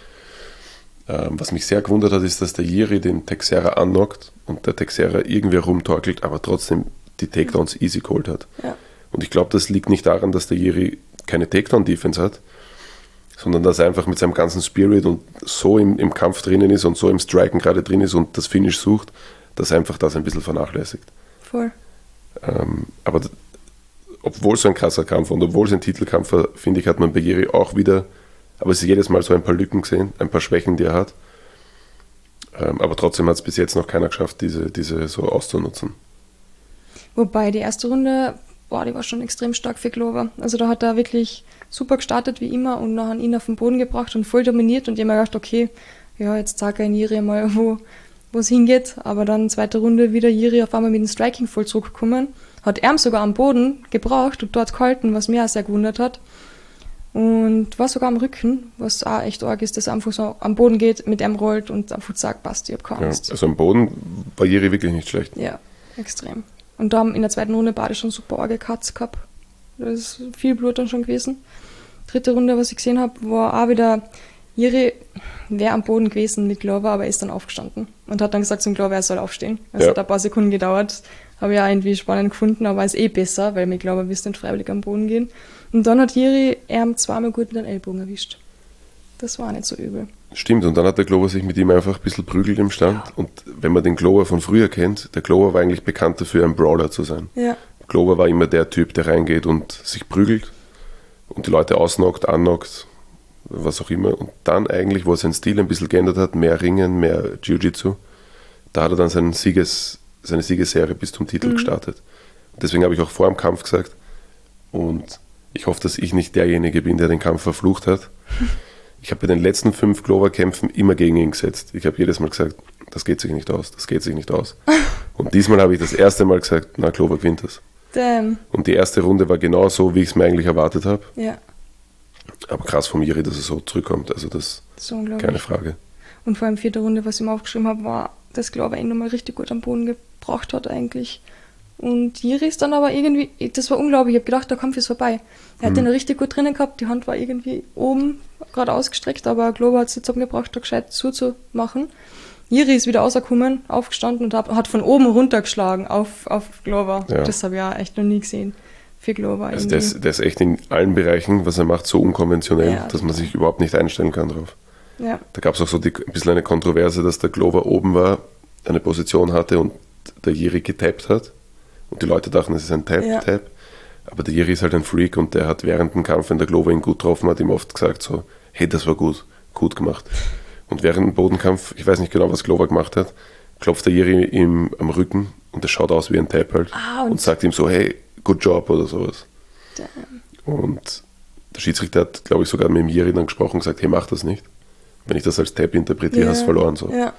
Ähm, was mich sehr gewundert hat, ist, dass der Jiri den Teixeira annockt und der Teixeira irgendwie rumtorkelt, aber trotzdem die Takedowns easy geholt hat. Ja. Und ich glaube, das liegt nicht daran, dass der Jiri keine Takedown-Defense hat, sondern dass er einfach mit seinem ganzen Spirit und so im, im Kampf drinnen ist und so im Striken gerade drin ist und das Finish sucht, dass er einfach das ein bisschen vernachlässigt. Voll. Ähm, aber d- obwohl so ein krasser Kampf und obwohl es ein Titelkampf war, finde ich, hat man bei Jiri auch wieder, aber es ist jedes Mal so ein paar Lücken gesehen, ein paar Schwächen, die er hat. Ähm, aber trotzdem hat es bis jetzt noch keiner geschafft, diese, diese so auszunutzen. Wobei die erste Runde, boah, die war schon extrem stark für Glover. Also da hat er wirklich super gestartet wie immer und nachher ihn auf den Boden gebracht und voll dominiert und ich hab mir gedacht, okay, ja, jetzt zeigt er in Jiri mal, wo es hingeht. Aber dann zweite Runde wieder Jiri auf einmal mit dem Striking voll zurückgekommen. Hat er sogar am Boden gebraucht und dort gehalten, was mich auch sehr gewundert hat. Und war sogar am Rücken, was auch echt arg ist, dass er einfach so am Boden geht, mit ihm rollt und einfach sagt, passt, ich hab keine Angst. Ja, also am Boden war Jiri wirklich nicht schlecht. Ja, extrem. Und da haben in der zweiten Runde beide schon super arge Cuts gehabt. Da ist viel Blut dann schon gewesen. Dritte Runde, was ich gesehen habe, war auch wieder, Jiri wäre am Boden gewesen mit Glover, aber er ist dann aufgestanden und hat dann gesagt zum Glover, er soll aufstehen. Es ja. hat ein paar Sekunden gedauert, habe ich auch irgendwie spannend gefunden, aber ist eh besser, weil mit Glover wirst du nicht freiwillig am Boden gehen. Und dann hat Jiri ihm zweimal gut mit den Ellbogen erwischt. Das war auch nicht so übel. Stimmt, und dann hat der Glover sich mit ihm einfach ein bisschen prügelt im Stand. Ja. Und wenn man den Glover von früher kennt, der Glover war eigentlich bekannt dafür, ein Brawler zu sein. Ja. Glover war immer der Typ, der reingeht und sich prügelt und die Leute ausnockt, annockt, was auch immer. Und dann eigentlich, wo er seinen Stil ein bisschen geändert hat, mehr Ringen, mehr Jiu-Jitsu, da hat er dann seinen Sieges, seine Siegesserie bis zum Titel mhm. gestartet. Und deswegen habe ich auch vor dem Kampf gesagt, und ich hoffe, dass ich nicht derjenige bin, der den Kampf verflucht hat. Ich habe bei den letzten fünf Glover-Kämpfen immer gegen ihn gesetzt. Ich habe jedes Mal gesagt, das geht sich nicht aus, das geht sich nicht aus. Und diesmal habe ich das erste Mal gesagt, na, Glover gewinnt das. Damn. Und die erste Runde war genau so, wie ich es mir eigentlich erwartet habe. Ja. Aber krass von Jiri, dass er so zurückkommt. Also das ist keine Frage. Und vor allem vierte Runde, was ich mir aufgeschrieben habe, war, dass Glover ihn nochmal richtig gut am Boden gebracht hat eigentlich. Und Jiri ist dann aber irgendwie, das war unglaublich, ich habe gedacht, der Kampf ist vorbei. Er hat mhm. den richtig gut drinnen gehabt, die Hand war irgendwie oben, gerade ausgestreckt, aber Glover hat es jetzt gebraucht, da gescheit zuzumachen. Jiri ist wieder rausgekommen, aufgestanden und hat von oben runtergeschlagen auf, auf Glover. Ja. Das habe ich ja echt noch nie gesehen für Glover. Also der ist, der ist echt in allen Bereichen, was er macht, so unkonventionell, ja, dass man sich überhaupt nicht einstellen kann drauf. Ja. Da gab es auch so die, ein bisschen eine Kontroverse, dass der Glover oben war, eine Position hatte und der Jiri getappt hat. Und die Leute dachten, es ist ein Tap, ja. Tap. Aber der Jiri ist halt ein Freak und der hat während dem Kampf, wenn der Glover ihn gut getroffen hat, ihm oft gesagt so, hey, das war gut, gut gemacht. Und während dem Bodenkampf, ich weiß nicht genau, was Glover gemacht hat, klopft der Jiri ihm am Rücken und das schaut aus wie ein Tap halt. Ah, und, und sagt ihm so, hey, good job oder sowas. Damn. Und der Schiedsrichter hat, glaube ich, sogar mit dem Jiri dann gesprochen und gesagt, hey, mach das nicht. Wenn ich das als Tap interpretiere, ja. hast du verloren. So. Ja.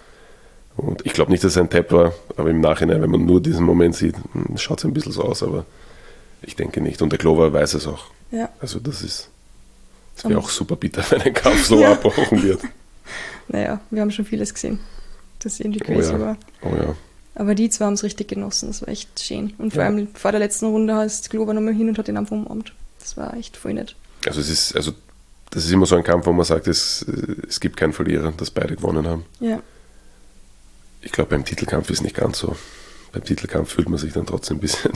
Und ich glaube nicht, dass es ein Tap war, aber im Nachhinein, wenn man nur diesen Moment sieht, schaut es ein bisschen so aus, aber ich denke nicht. Und der Glover weiß es auch. Ja. Also das ist, das wäre auch super bitter, wenn ein Kampf so ja. abbrochen wird. Naja, wir haben schon vieles gesehen, das irgendwie crazy oh ja. war. Oh ja. Aber die zwei haben es richtig genossen, das war echt schön. Und vor ja. allem vor der letzten Runde ist Glover nochmal hin und hat ihn einfach umarmt. Das war echt voll nett. Also es ist, also das ist immer so ein Kampf, wo man sagt, es, es gibt keinen Verlierer, dass beide gewonnen haben. Ja. Ich glaube, beim Titelkampf ist es nicht ganz so. Beim Titelkampf fühlt man sich dann trotzdem ein bisschen.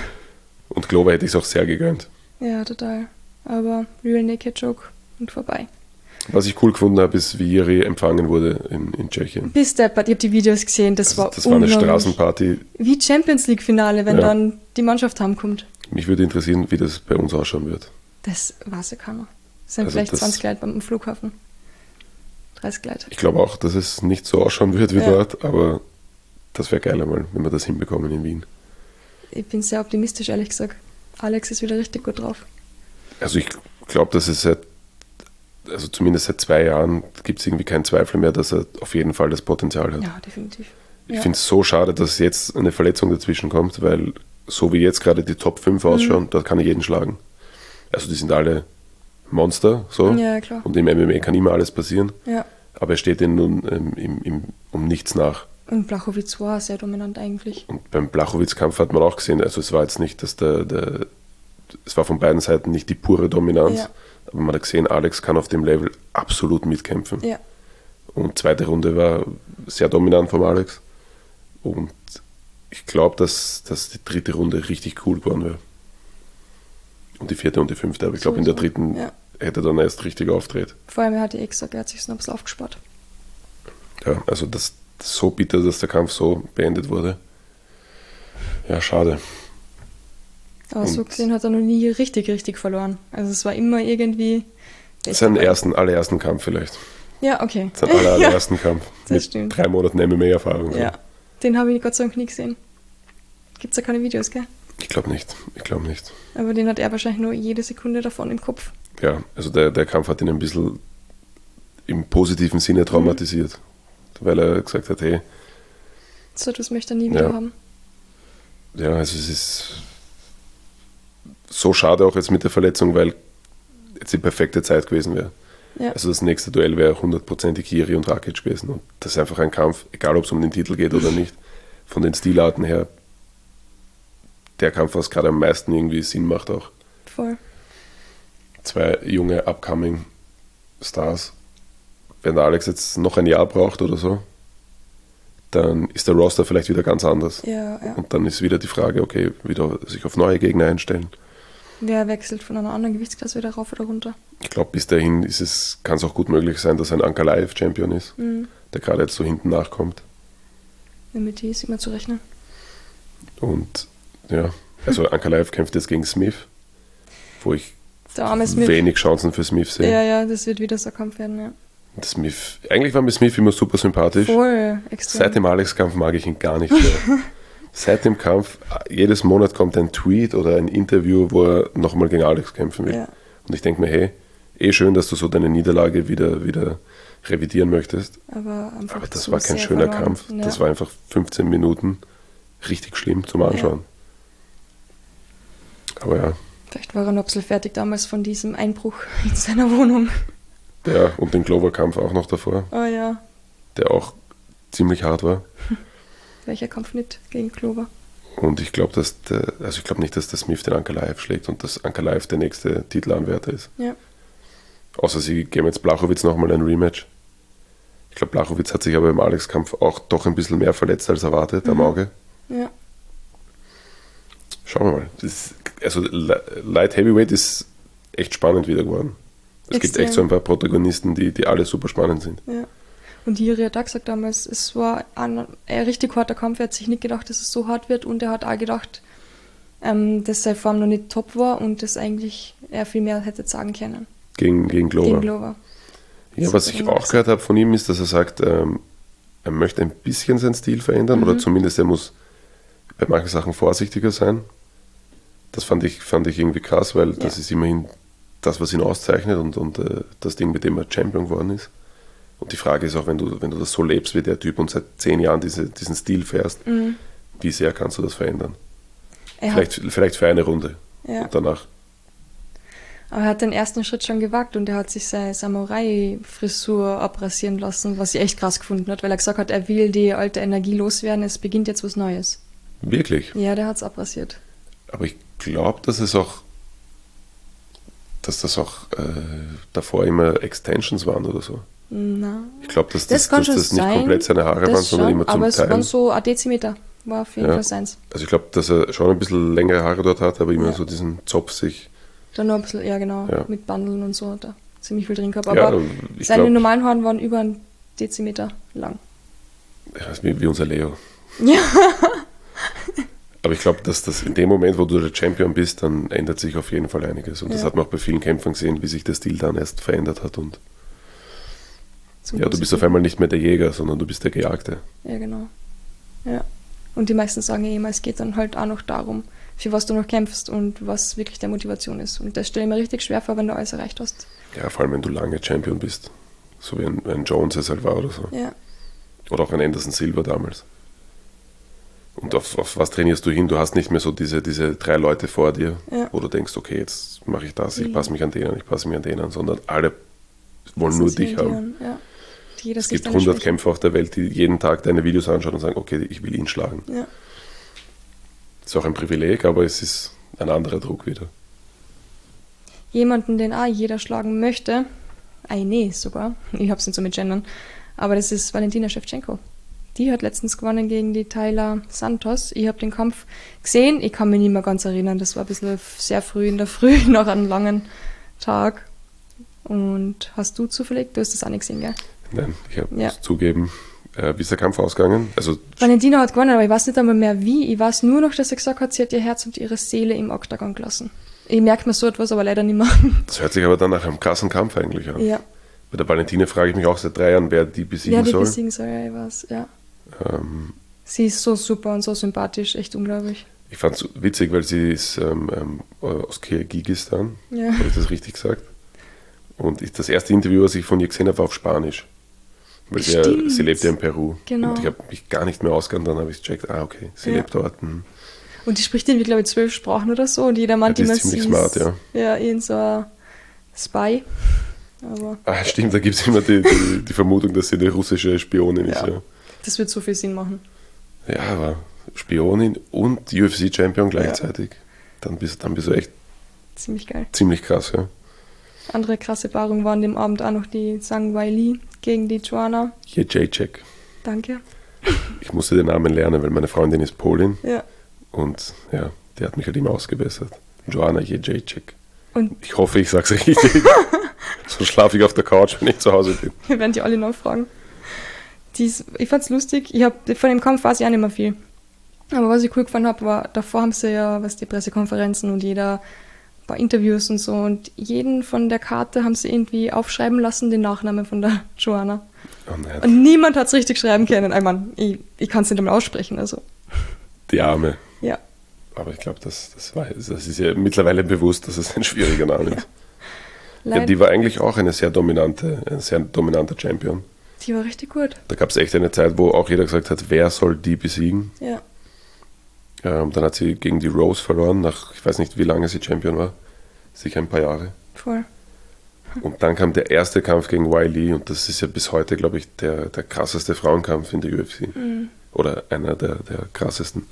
Und Glover hätte ich es auch sehr gegönnt. Ja, total. Aber Real Naked Joke und vorbei. Was ich cool gefunden habe, ist, wie Jiri empfangen wurde in, in Tschechien. Bis deppert, ich habe die Videos gesehen, das also, war Das war eine Straßenparty. Wie Champions League Finale, wenn ja. dann die Mannschaft heimkommt. Mich würde interessieren, wie das bei uns ausschauen wird. Das weiß ja keiner. Es sind also vielleicht das, zwanzig Leute beim Flughafen. dreißig Leute. Ich glaube auch, dass es nicht so ausschauen wird wie ja. dort, aber das wäre geil einmal, wenn wir das hinbekommen in Wien. Ich bin sehr optimistisch, ehrlich gesagt. Alex ist wieder richtig gut drauf. Also ich glaube, dass es seit, also zumindest seit zwei Jahren gibt es irgendwie keinen Zweifel mehr, dass er auf jeden Fall das Potenzial hat. Ja, definitiv. Ich ja. finde es so schade, dass jetzt eine Verletzung dazwischen kommt, weil so wie jetzt gerade die Top fünf ausschauen, mhm. da kann er jeden schlagen. Also die sind alle Monster, so. Ja, klar. Und im M M A kann immer alles passieren. Ja. Aber er steht ihnen nun ähm, im, im, um nichts nach. Und Blachowicz war sehr dominant eigentlich. Und beim Blachowicz-Kampf hat man auch gesehen, also es war jetzt nicht, dass der, der es war von beiden Seiten nicht die pure Dominanz, ja. aber man hat gesehen, Alex kann auf dem Level absolut mitkämpfen. Ja. Und zweite Runde war sehr dominant vom Alex. Und ich glaube, dass, dass die dritte Runde richtig cool geworden wäre. Und die vierte und die fünfte, aber ich glaube, in der dritten ja. hätte er dann erst richtig auftritt. Vor allem, er hat die extra, er hat sich noch ein bisschen aufgespart. Ja, also das, das ist so bitter, dass der Kampf so beendet wurde. Ja, schade. Aber so gesehen hat er noch nie richtig, richtig verloren. Also es war immer irgendwie... Seinen ersten, allerersten Kampf vielleicht. Ja, okay. Sein aller, allerersten ja, Kampf. Das mit stimmt. drei Monaten M M A-Erfahrung. Ja, so. Den habe ich Gott sei Dank nie gesehen. Gibt es da keine Videos, gell? Ich glaube nicht, ich glaube nicht. Aber den hat er wahrscheinlich nur jede Sekunde davon im Kopf. Ja, also der, der Kampf hat ihn ein bisschen im positiven Sinne traumatisiert, mhm. weil er gesagt hat, hey, so etwas möchte er nie wieder ja. haben. Ja, also es ist so schade auch jetzt mit der Verletzung, weil jetzt die perfekte Zeit gewesen wäre. Ja. Also das nächste Duell wäre hundertprozentig Jiri und Rakic gewesen. Und das ist einfach ein Kampf, egal ob es um den Titel geht oder nicht, von den Stilarten her, der Kampf, was gerade am meisten irgendwie Sinn macht auch. Voll. Zwei junge Upcoming Stars. Wenn der Alex jetzt noch ein Jahr braucht oder so, dann ist der Roster vielleicht wieder ganz anders. Ja, ja. Und dann ist wieder die Frage, okay, wieder sich auf neue Gegner einstellen. Wer wechselt von einer anderen Gewichtsklasse wieder rauf oder runter? Ich glaube, bis dahin ist es, kann es auch gut möglich sein, dass ein Ankalaev Champion ist, Mhm. der gerade jetzt so hinten nachkommt. Mit die ist immer zu rechnen. Und ja, also Ankalaev kämpft jetzt gegen Smith, wo ich Der arme Smith. wenig Chancen für Smith sehe. Ja, ja, das wird wieder so ein Kampf werden, ja. Smith, eigentlich war mir Smith immer super sympathisch. Voll, extrem. Seit dem Alex-Kampf mag ich ihn gar nicht mehr. Seit dem Kampf, jedes Monat kommt ein Tweet oder ein Interview, wo er nochmal gegen Alex kämpfen will. Ja. Und ich denke mir, hey, eh schön, dass du so deine Niederlage wieder, wieder revidieren möchtest. Aber, einfach Aber das zu war kein sehr schöner verloren. Kampf. Ja. Das war einfach fünfzehn Minuten richtig schlimm zum Anschauen. Ja. Aber ja. Vielleicht war er noch ein bisschen fertig damals von diesem Einbruch in seiner Wohnung. Ja, und den Glover-Kampf auch noch davor, Oh ja. der auch ziemlich hart war. Welcher Kampf nicht gegen Glover? Und ich glaube, dass der, also ich glaube nicht, dass der Smith den Ankalaev schlägt und dass Ankalaev der nächste Titelanwärter ist. Ja. Außer sie geben jetzt Blachowicz nochmal ein Rematch. Ich glaube, Blachowicz hat sich aber im Alex-Kampf auch doch ein bisschen mehr verletzt als erwartet Mhm. am Auge. Ja. Schauen wir mal. Das ist, also Light Heavyweight ist echt spannend wieder geworden. Es gibt Extrem. echt so ein paar Protagonisten, die, die alle super spannend sind. Ja. Und Jiri hat auch gesagt damals, es war ein, ein richtig harter Kampf. Er hat sich nicht gedacht, dass es so hart wird. Und er hat auch gedacht, ähm, dass seine Form noch nicht top war und dass eigentlich er viel mehr hätte sagen können. Gegen, gegen Glover. Gegen Glover. Ja, Das was hat ich er auch gesagt. gehört habe von ihm ist, dass er sagt, ähm, er möchte ein bisschen seinen Stil verändern Mhm. oder zumindest er muss bei manchen Sachen vorsichtiger sein. Das fand ich, fand ich irgendwie krass, weil Ja. das ist immerhin das, was ihn auszeichnet und, und äh, das Ding, mit dem er Champion geworden ist. Und die Frage ist auch, wenn du, wenn du das so lebst wie der Typ und seit zehn Jahren diese, diesen Stil fährst, Mhm. wie sehr kannst du das verändern? Er Vielleicht, hat, vielleicht für eine Runde ja. und danach. Aber er hat den ersten Schritt schon gewagt und er hat sich seine Samurai-Frisur abrasieren lassen, was ich echt krass gefunden hat, weil er gesagt hat, er will die alte Energie loswerden, es beginnt jetzt was Neues. Wirklich. Ja, der hat es abrasiert. Aber ich glaube, dass es auch, dass das auch äh, davor immer Extensions waren oder so. Na, Ich glaube, dass Das das, kann dass schon das nicht sein, komplett seine Haare das waren, sondern schon, immer zum aber es Teil. waren so ein Dezimeter, war auf jeden Ja. Fall seins. Also ich glaube, dass er schon ein bisschen längere Haare dort hat, aber immer Ja. so diesen Zopf sich. Dann noch ein bisschen, ja genau, Ja. mit Bandeln und so hat er ziemlich viel drin gehabt. Ja, Aber ich seine glaub- normalen Haaren waren über einen Dezimeter lang. Ja, ist wie, wie unser Leo. Ja. Aber ich glaube, dass das in dem Moment, wo du der Champion bist, dann ändert sich auf jeden Fall einiges. Und das Ja. hat man auch bei vielen Kämpfern gesehen, wie sich der Stil dann erst verändert hat. Und Zum ja, du bist auf Positiven. einmal nicht mehr der Jäger, sondern du bist der Gejagte. Ja, genau. Ja. Und die meisten sagen ja immer, es geht dann halt auch noch darum, für was du noch kämpfst und was wirklich der Motivation ist. Und das stelle ich mir richtig schwer vor, wenn du alles erreicht hast. Ja, vor allem, wenn du lange Champion bist. So wie ein, ein Jones es halt war oder so. Ja. Oder auch ein Anderson Silva damals. Und auf, auf was trainierst du hin? Du hast nicht mehr so diese, diese drei Leute vor dir, Ja. wo du denkst, okay, jetzt mache ich das, ich Mhm. passe mich an den an, ich passe mich an den an, sondern alle wollen nur dich haben. Ja. Jeder Es sieht gibt deine hundert Schwächen. Kämpfer auf der Welt, die jeden Tag deine Videos anschauen und sagen, okay, ich will ihn schlagen. Ja. Ist auch ein Privileg, aber es ist ein anderer Druck wieder. Jemanden, den auch jeder schlagen möchte, eine sogar, ich hab's nicht so mit Gendern, aber das ist Valentina Shevchenko. Die hat letztens gewonnen gegen die Tayla Santos. Ich habe den Kampf gesehen, ich kann mich nicht mehr ganz erinnern, das war ein bisschen sehr früh in der Früh, nach einem langen Tag. Und hast du zufällig, du hast das auch nicht gesehen, gell? Nein, ich habe Ja. es zugeben. Äh, wie ist der Kampf ausgegangen? Also, Valentina hat gewonnen, aber ich weiß nicht einmal mehr wie. Ich weiß nur noch, dass sie gesagt hat, sie hat ihr Herz und ihre Seele im Oktagon gelassen. Ich merke mir so etwas, aber leider nicht mehr. das hört sich aber dann nach einem krassen Kampf eigentlich an. Ja, Bei der Valentina frage ich mich auch seit drei Jahren, wer die besiegen wer die soll. besiegen soll, ja, ich weiß, ja. Ähm, Sie ist so super und so sympathisch, echt unglaublich. ich fand es witzig, weil sie ist ähm, ähm, aus Kirgisistan, Ja. habe ich das richtig gesagt? Und ich, das erste Interview, was ich von ihr gesehen habe, war auf Spanisch. Weil sie, ja, sie lebt ja in Peru. Genau. Und ich habe mich gar nicht mehr ausgekannt, dann habe ich gecheckt, ah, okay, sie ja. lebt dort. Hm. Und die spricht irgendwie, glaube ich, zwölf Sprachen oder so. Und jeder meint ja, immer, sie ist sie smart, ja. Ja, irgend so ein Spy. Aber ah, stimmt, da gibt es immer die, die, die Vermutung, dass sie eine russische Spionin ja. ist. Ja. Das wird so viel Sinn machen. Ja, aber Spionin und U F C-Champion gleichzeitig. Ja. Dann, bist, dann bist du echt ziemlich geil. Ziemlich krass, ja. Andere krasse Paarung waren dem Abend auch noch die Zhang Weili gegen die Joanna. Jędrzejczyk. Danke. Ich musste den Namen lernen, weil meine Freundin ist Polin. Ja. Und ja, die hat mich halt immer ausgebessert. Joanna Jędrzejczyk. Und ich hoffe, ich sag's richtig. So schlafe ich auf der Couch, wenn ich zu Hause bin. Wir werden die alle nachfragen. Dies, ich fand's lustig. Ich hab, von dem Kampf weiß ich auch nicht mehr viel. Aber was ich cool gefunden habe, war, davor haben sie ja, was die Pressekonferenzen und jeder ein paar Interviews und so. Und jeden von der Karte haben sie irgendwie aufschreiben lassen, den Nachnamen von der Joanna. Oh nein. Und niemand hat's richtig schreiben können. Ich meine, ich, ich kann es nicht einmal aussprechen. Also. Die Arme. Ja. Aber ich glaube, das, das, das ist ja mittlerweile bewusst, dass es ein schwieriger Name ist. Ja. Ja, die war eigentlich auch eine sehr dominante, ein sehr dominanter Champion. Die war richtig gut. Da gab es echt eine Zeit, wo auch jeder gesagt hat, wer soll die besiegen? Ja. Ähm, dann hat sie gegen die Rose verloren, nach, ich weiß nicht, wie lange sie Champion war. Sicher ein paar Jahre. Voll. Und dann kam der erste Kampf gegen Weili und das ist ja bis heute, glaube ich, der, der krasseste Frauenkampf in der U F C. Mhm. Oder einer der, der krassesten.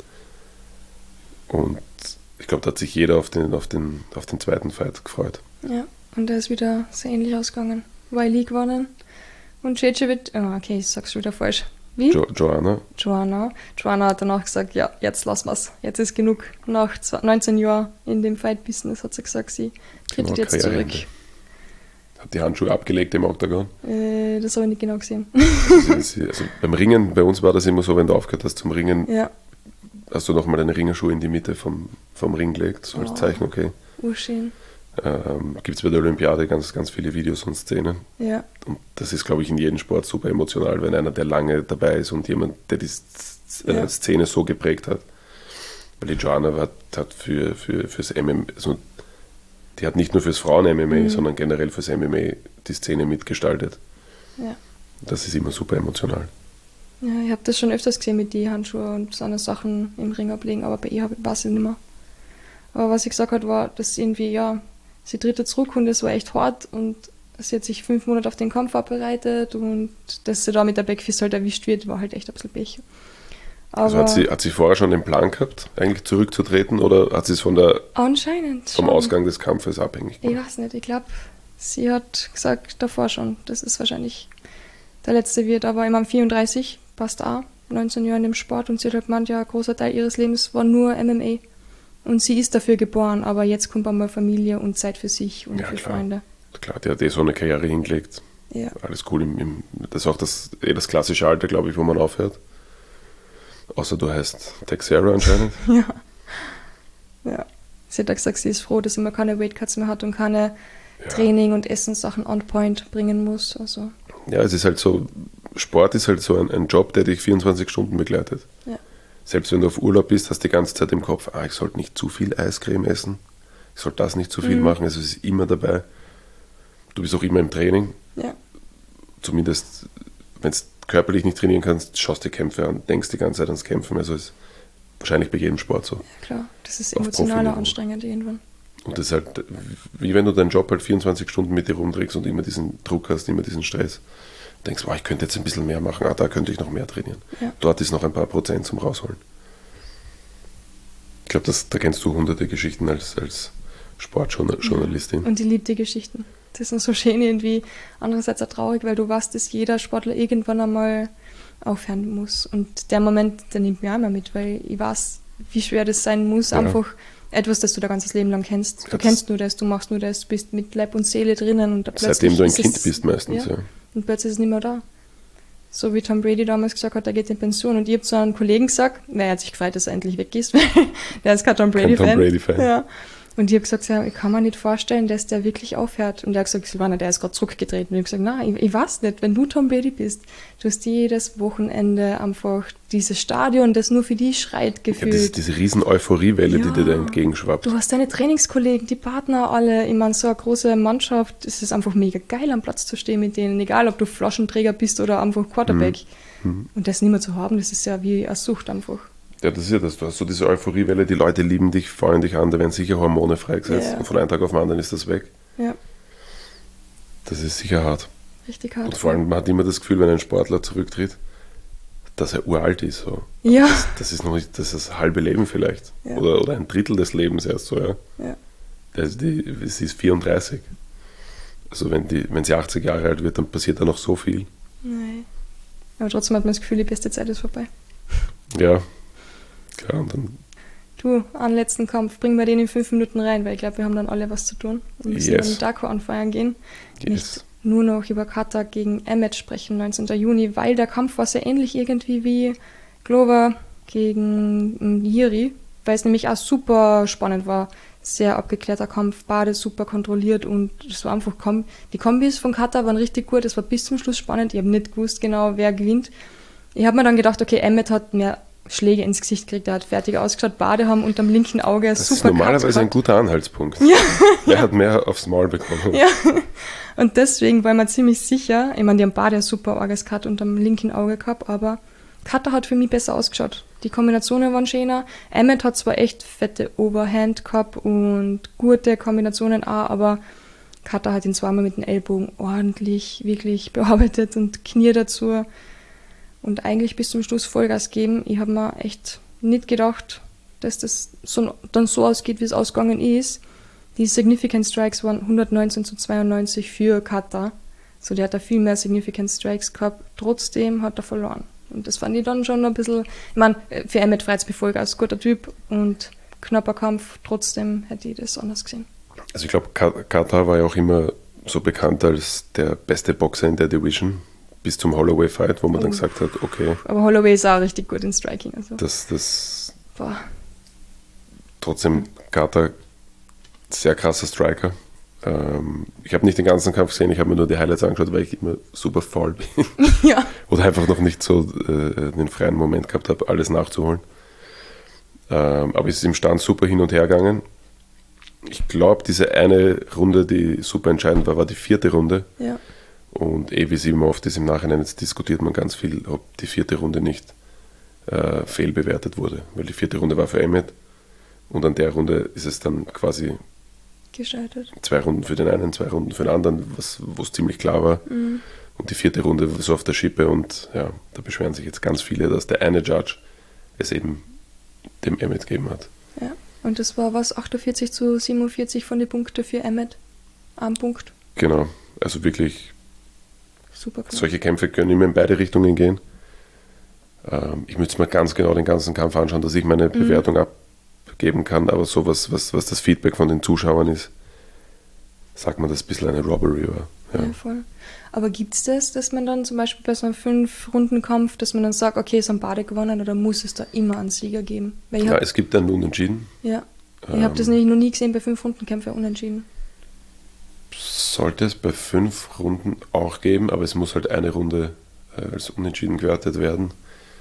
Und ich glaube, da hat sich jeder auf den, auf, den, auf den zweiten Fight gefreut. Ja, und der ist wieder sehr ähnlich ausgegangen. Weili gewonnen und Jędrzejczyk, oh, okay, ich sag's schon wieder falsch. Wie? Jo- Joanna. Joanna. Joanna hat danach gesagt, ja, jetzt lassen wir's. Jetzt ist genug. Nach neunzehn Jahren in dem Fight-Business hat sie gesagt, sie tritt jetzt Karriereende. zurück. Hat die Handschuhe abgelegt im Oktagon? Äh, das habe ich nicht genau gesehen. Also, sie- also beim Ringen, bei uns war das immer so, wenn du aufgehört hast zum Ringen, Ja, hast du nochmal deine Ringerschuhe in die Mitte vom, vom Ring gelegt, so als Oh. Zeichen, okay. urschön. Ähm, Gibt es bei der Olympiade ganz, ganz viele Videos und Szenen. Ja, Und das ist, glaube ich, in jedem Sport super emotional, wenn einer, der lange dabei ist und jemand, der die S- äh, Ja. Szene so geprägt hat. Weil die Joanna hat, hat für, für, fürs M M A, also die hat nicht nur fürs Frauen-M M A, Mhm. sondern generell fürs M M A die Szene mitgestaltet. ja. Das ist immer super emotional. Ja, ich habe das schon öfters gesehen mit die Handschuhe und so eine Sachen im Ring ablegen, aber bei ihr war es nicht mehr. Aber was ich gesagt habe, war, dass irgendwie, ja, sie tritt jetzt zurück und es war echt hart und sie hat sich fünf Monate auf den Kampf vorbereitet und dass sie da mit der Backfist halt erwischt wird, war halt echt ein bisschen Pech. Aber Also hat sie, hat sie vorher schon den Plan gehabt, eigentlich zurückzutreten, oder hat sie es von der, anscheinend vom schon. Ausgang des Kampfes abhängig Ich gemacht? weiß nicht, ich glaube, sie hat gesagt davor schon, das ist wahrscheinlich der letzte wird, aber immer vierunddreißig, passt auch, neunzehn Jahre in dem Sport und sie hat halt gemeint, ja, ein großer Teil ihres Lebens war nur M M A. Und sie ist dafür geboren, aber jetzt kommt einmal Familie und Zeit für sich und Ja, für klar. Freunde. Klar, die hat eh so eine Karriere hingelegt. Ja, Alles cool. Im, im, das ist auch das, eh das klassische Alter, glaube ich, wo man aufhört. Außer du heißt Texera anscheinend. ja. ja. Sie hat auch gesagt, sie ist froh, dass sie immer keine Weightcuts mehr hat und keine Ja. Training- und Essenssachen on point bringen muss. Also, Ja, es ist halt so, Sport ist halt so ein, ein Job, der dich vierundzwanzig Stunden begleitet. ja. Selbst wenn du auf Urlaub bist, hast du die ganze Zeit im Kopf, ah, ich sollte nicht zu viel Eiscreme essen, ich sollte das nicht zu viel Mhm. machen, also es ist immer dabei. Du bist auch immer im Training, Ja, zumindest wenn du körperlich nicht trainieren kannst, schaust dir Kämpfe an, denkst die ganze Zeit ans Kämpfen, also ist wahrscheinlich bei jedem Sport so. ja klar. Das ist Auf emotional Profiniveau. anstrengend irgendwann. Und das ist halt, wie wenn du deinen Job halt vierundzwanzig Stunden mit dir rumträgst und immer diesen Druck hast, immer diesen Stress. Denkst, boah, ich könnte jetzt ein bisschen mehr machen, ah, da könnte ich noch mehr trainieren. Ja. Dort ist noch ein paar Prozent zum Rausholen. Ich glaube, da kennst du hunderte Geschichten als, als Sportjournalistin. Und die liebt die Geschichten. Das sind so schön irgendwie. Andererseits auch traurig, weil du weißt, dass jeder Sportler irgendwann einmal aufhören muss. Und der Moment, der nimmt mich auch immer mit, weil ich weiß, wie schwer das sein muss. Ja. Einfach etwas, das du dein ganzes Leben lang kennst. Du Ja, kennst nur das, du machst nur das, du bist mit Leib und Seele drinnen. Und da Seitdem du ein ist Kind es, bist meistens, ja. ja. Und plötzlich ist es nicht mehr da. So wie Tom Brady damals gesagt hat, er geht in Pension. Und ich habe zu einem Kollegen gesagt, na, er hat sich gefreut, dass er endlich weg ist, weil der ist kein Tom Brady-Fan. Tom Brady-Fan. Ja. Und ich habe gesagt, ja, ich kann mir nicht vorstellen, dass der wirklich aufhört. Und er hat gesagt, Silvana, der ist gerade zurückgetreten. Und ich habe gesagt, nein, ich, ich weiß nicht, wenn du Tom Brady bist, du hast jedes Wochenende einfach dieses Stadion, das nur für dich schreit, gefühlt. Ja, das, diese riesen Euphoriewelle, ja, die dir da entgegenschwappt. Du hast deine Trainingskollegen, die Partner alle. Ich meine, so eine große Mannschaft, es ist einfach mega geil, am Platz zu stehen mit denen. Egal, ob du Flaschenträger bist oder einfach Quarterback. Mhm. Und das nicht mehr zu haben, das ist ja wie eine Sucht einfach. Ja, das ist ja das. Du hast so diese Euphoriewelle, die Leute lieben dich, freuen dich an, da werden sicher Hormone freigesetzt. Ja. Und von einem Tag auf den anderen ist das weg. Ja. Das ist sicher hart. Richtig hart. Und vor allem, man hat immer das Gefühl, wenn ein Sportler zurücktritt, dass er uralt ist. So. Ja. Das, das ist noch nicht, das ist das halbe Leben vielleicht. Ja. Oder, oder ein Drittel des Lebens erst so, ja. Ja. Das, die, sie ist vierunddreißig. Also wenn, die, wenn sie achtzig Jahre alt wird, dann passiert da noch so viel. Nein. Aber trotzdem hat man das Gefühl, die beste Zeit ist vorbei. Ja. Klar, und dann. Du, einen letzten Kampf, bringen wir den in fünf Minuten rein, weil ich glaube, wir haben dann alle was zu tun. Wir müssen yes. dann Darko anfeiern gehen. Yes. Nicht nur noch über Kattar gegen Emmett sprechen, neunzehnten Juni, weil der Kampf war sehr ähnlich irgendwie wie Glover gegen Jiri, weil es nämlich auch super spannend war. Sehr abgeklärter Kampf, beide super kontrolliert und es war einfach, die Kombis von Kattar waren richtig gut, es war bis zum Schluss spannend. Ich habe nicht gewusst genau, wer gewinnt. Ich habe mir dann gedacht, okay, Emmett hat mehr Schläge ins Gesicht gekriegt, er hat fertig ausgeschaut, beide haben unterm linken Auge das super. Das ist normalerweise ein guter Anhaltspunkt. Ja. Wer hat mehr aufs Maul bekommen? Ja, und deswegen war man ziemlich sicher, ich meine, die haben beide ein super Auges gehabt unterm linken Auge gehabt, aber Kattar hat für mich besser ausgeschaut. Die Kombinationen waren schöner. Emmett hat zwar echt fette Overhand gehabt und gute Kombinationen auch, aber Kattar hat ihn zweimal mit dem Ellbogen ordentlich, wirklich bearbeitet und Knie dazu. Und eigentlich bis zum Schluss Vollgas geben. Ich habe mir echt nicht gedacht, dass das so, dann so ausgeht, wie es ausgegangen ist. Die Significant Strikes waren hundertneunzehn zu zweiundneunzig für Kattar. So, der hat da viel mehr Significant Strikes gehabt. Trotzdem hat er verloren. Und das fand ich dann schon ein bisschen, ich meine, für Emmett Freitz Vollgas, guter Typ und knapper Kampf. Trotzdem hätte ich das anders gesehen. Also ich glaube, Kattar war ja auch immer so bekannt als der beste Boxer in der Division. Bis zum Holloway-Fight, wo man oh. dann gesagt hat, okay. Aber Holloway ist auch richtig gut in Striking. Also. Das, das Boah. Trotzdem, Kattar, sehr krasser Striker. Ähm, ich habe nicht den ganzen Kampf gesehen, ich habe mir nur die Highlights angeschaut, weil ich immer super faul bin. Ja. Oder einfach noch nicht so äh, den freien Moment gehabt habe, alles nachzuholen. Ähm, aber es ist im Stand super hin und her gegangen. Ich glaube, diese eine Runde, die super entscheidend war, war die vierte Runde. Ja. Und eh wie es immer oft ist, im Nachhinein jetzt diskutiert man ganz viel, ob die vierte Runde nicht äh, fehlbewertet wurde. Weil die vierte Runde war für Emmett und an der Runde ist es dann quasi gescheitert. Zwei Runden für den einen, zwei Runden für den anderen, wo es ziemlich klar war. Mhm. Und die vierte Runde so auf der Schippe und ja, da beschweren sich jetzt ganz viele, dass der eine Judge es eben dem Emmett gegeben hat. Ja, und das war was, achtundvierzig zu siebenundvierzig von den Punkten für Emmett. Ein Punkt. Genau, also wirklich. Super klar. Solche Kämpfe können immer in beide Richtungen gehen. Ähm, ich müsste mir ganz genau den ganzen Kampf anschauen, dass ich meine mhm. Bewertung abgeben kann, aber sowas, was, was das Feedback von den Zuschauern ist, sagt man, dass ein bisschen eine Robbery war. Ja, ja voll. Aber gibt es das, dass man dann zum Beispiel bei so einem Fünf-Runden-Kampf, dass man dann sagt, okay, es haben beide gewonnen oder muss es da immer einen Sieger geben? Weil ja, hab, es gibt dann Unentschieden. Ja, ich ähm, habe das nämlich noch nie gesehen bei Fünf-Runden-Kämpfen Unentschieden. Sollte es bei fünf Runden auch geben, aber es muss halt eine Runde äh, als unentschieden gewertet werden.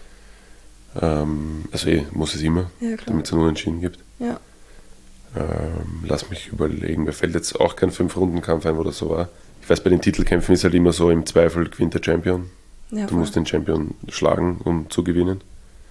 Ähm, also eh, muss es immer, ja, damit es einen Unentschieden gibt. Ja. Ähm, lass mich überlegen, mir fällt jetzt auch kein Fünf-Runden-Kampf ein, wo das so war. Ich weiß, bei den Titelkämpfen ist halt immer so, im Zweifel gewinnt der Champion. Ja, du musst den Champion schlagen, um zu gewinnen.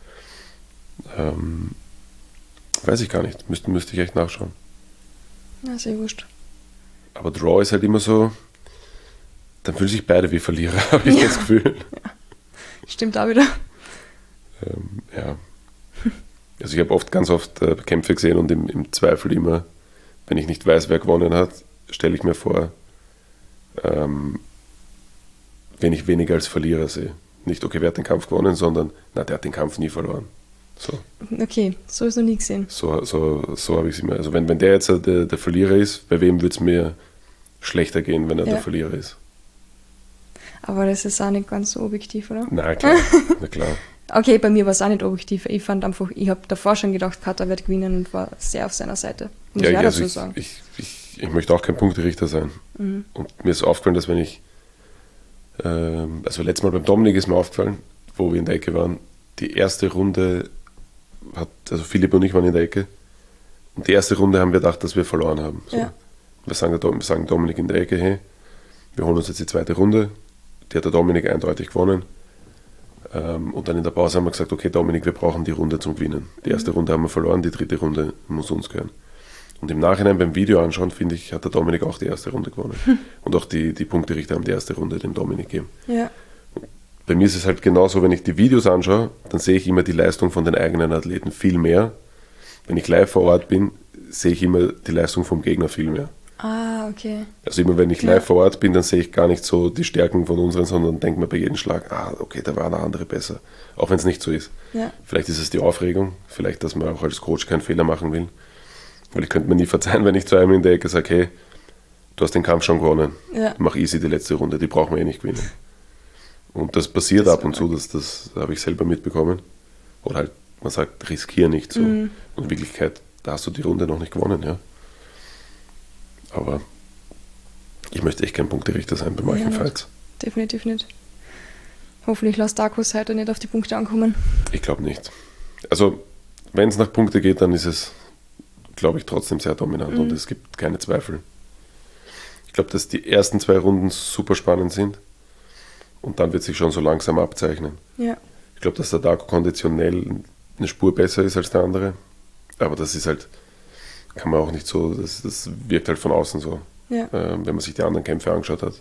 Ähm, weiß ich gar nicht, müsste, müsste ich echt nachschauen. Ja, sehr wurscht. Aber Draw ist halt immer so, dann fühlen sich beide wie Verlierer, habe ich ja. das Gefühl. Ja. Stimmt auch wieder. Ähm, ja. Also ich habe oft, ganz oft äh, Kämpfe gesehen und im, im Zweifel immer, wenn ich nicht weiß, wer gewonnen hat, stelle ich mir vor, ähm, wenn ich weniger als Verlierer sehe. Nicht, okay, wer hat den Kampf gewonnen, sondern, na, der hat den Kampf nie verloren. So. Okay, so ist noch nie gesehen. So, so, so habe ich es immer. Also wenn, wenn der jetzt der, der Verlierer ist, bei wem würde es mir schlechter gehen, wenn er ja. der Verlierer ist? Aber das ist auch nicht ganz so objektiv, oder? Na klar, na klar. Okay, bei mir war es auch nicht objektiv. Ich fand einfach, ich habe davor schon gedacht, Kattar wird gewinnen und war sehr auf seiner Seite. muss ja, ich auch also dazu ich, sagen. Ich, ich, ich möchte auch kein Punkterichter sein. Mhm. Und mir ist aufgefallen, dass wenn ich, ähm, also letztes Mal beim Dominik ist mir aufgefallen, wo wir in der Ecke waren, die erste Runde hat, also Philipp und ich waren in der Ecke, und die erste Runde haben wir gedacht, dass wir verloren haben. So. Ja. Wir sagen, wir sagen Dominik in der Ecke, hey, wir holen uns jetzt die zweite Runde, die hat der Dominik eindeutig gewonnen. Ähm, und dann in der Pause haben wir gesagt, okay Dominik, wir brauchen die Runde zum Gewinnen. Die erste mhm. Runde haben wir verloren, die dritte Runde muss uns gehören. Und im Nachhinein beim Video anschauen, finde ich, hat der Dominik auch die erste Runde gewonnen. Hm. Und auch die, die Punkterichter haben die erste Runde dem Dominik gegeben. Ja. Bei mir ist es halt genauso, wenn ich die Videos anschaue, dann sehe ich immer die Leistung von den eigenen Athleten viel mehr. Wenn ich live vor Ort bin, sehe ich immer die Leistung vom Gegner viel mehr. Ah, okay. Also immer wenn ich live ja. vor Ort bin, dann sehe ich gar nicht so die Stärken von unseren, sondern denke mir bei jedem Schlag, ah, okay, da war eine andere besser. Auch wenn es nicht so ist. Ja. Vielleicht ist es die Aufregung, vielleicht, dass man auch als Coach keinen Fehler machen will. Weil ich könnte mir nie verzeihen, wenn ich zu einem in der Ecke sage, hey, du hast den Kampf schon gewonnen, ja. mach easy die letzte Runde, die brauchen wir eh nicht gewinnen. Und das passiert das ab und zu, das, das habe ich selber mitbekommen. Oder halt, man sagt, riskier nicht so. Mhm. Und in Wirklichkeit, da hast du die Runde noch nicht gewonnen, ja. Aber ich möchte echt kein Punkterichter sein bei manchen ja, Fights. Definitiv nicht. Hoffentlich lässt Darkus heute nicht auf die Punkte ankommen. Ich glaube nicht. Also, wenn es nach Punkte geht, dann ist es, glaube ich, trotzdem sehr dominant mhm. und es gibt keine Zweifel. Ich glaube, dass die ersten zwei Runden super spannend sind und dann wird sich schon so langsam abzeichnen. Ja. Ich glaube, dass der Darko konditionell eine Spur besser ist als der andere, aber das ist halt, kann man auch nicht so, das, das wirkt halt von außen so. Ja. Ähm, wenn man sich die anderen Kämpfe angeschaut hat.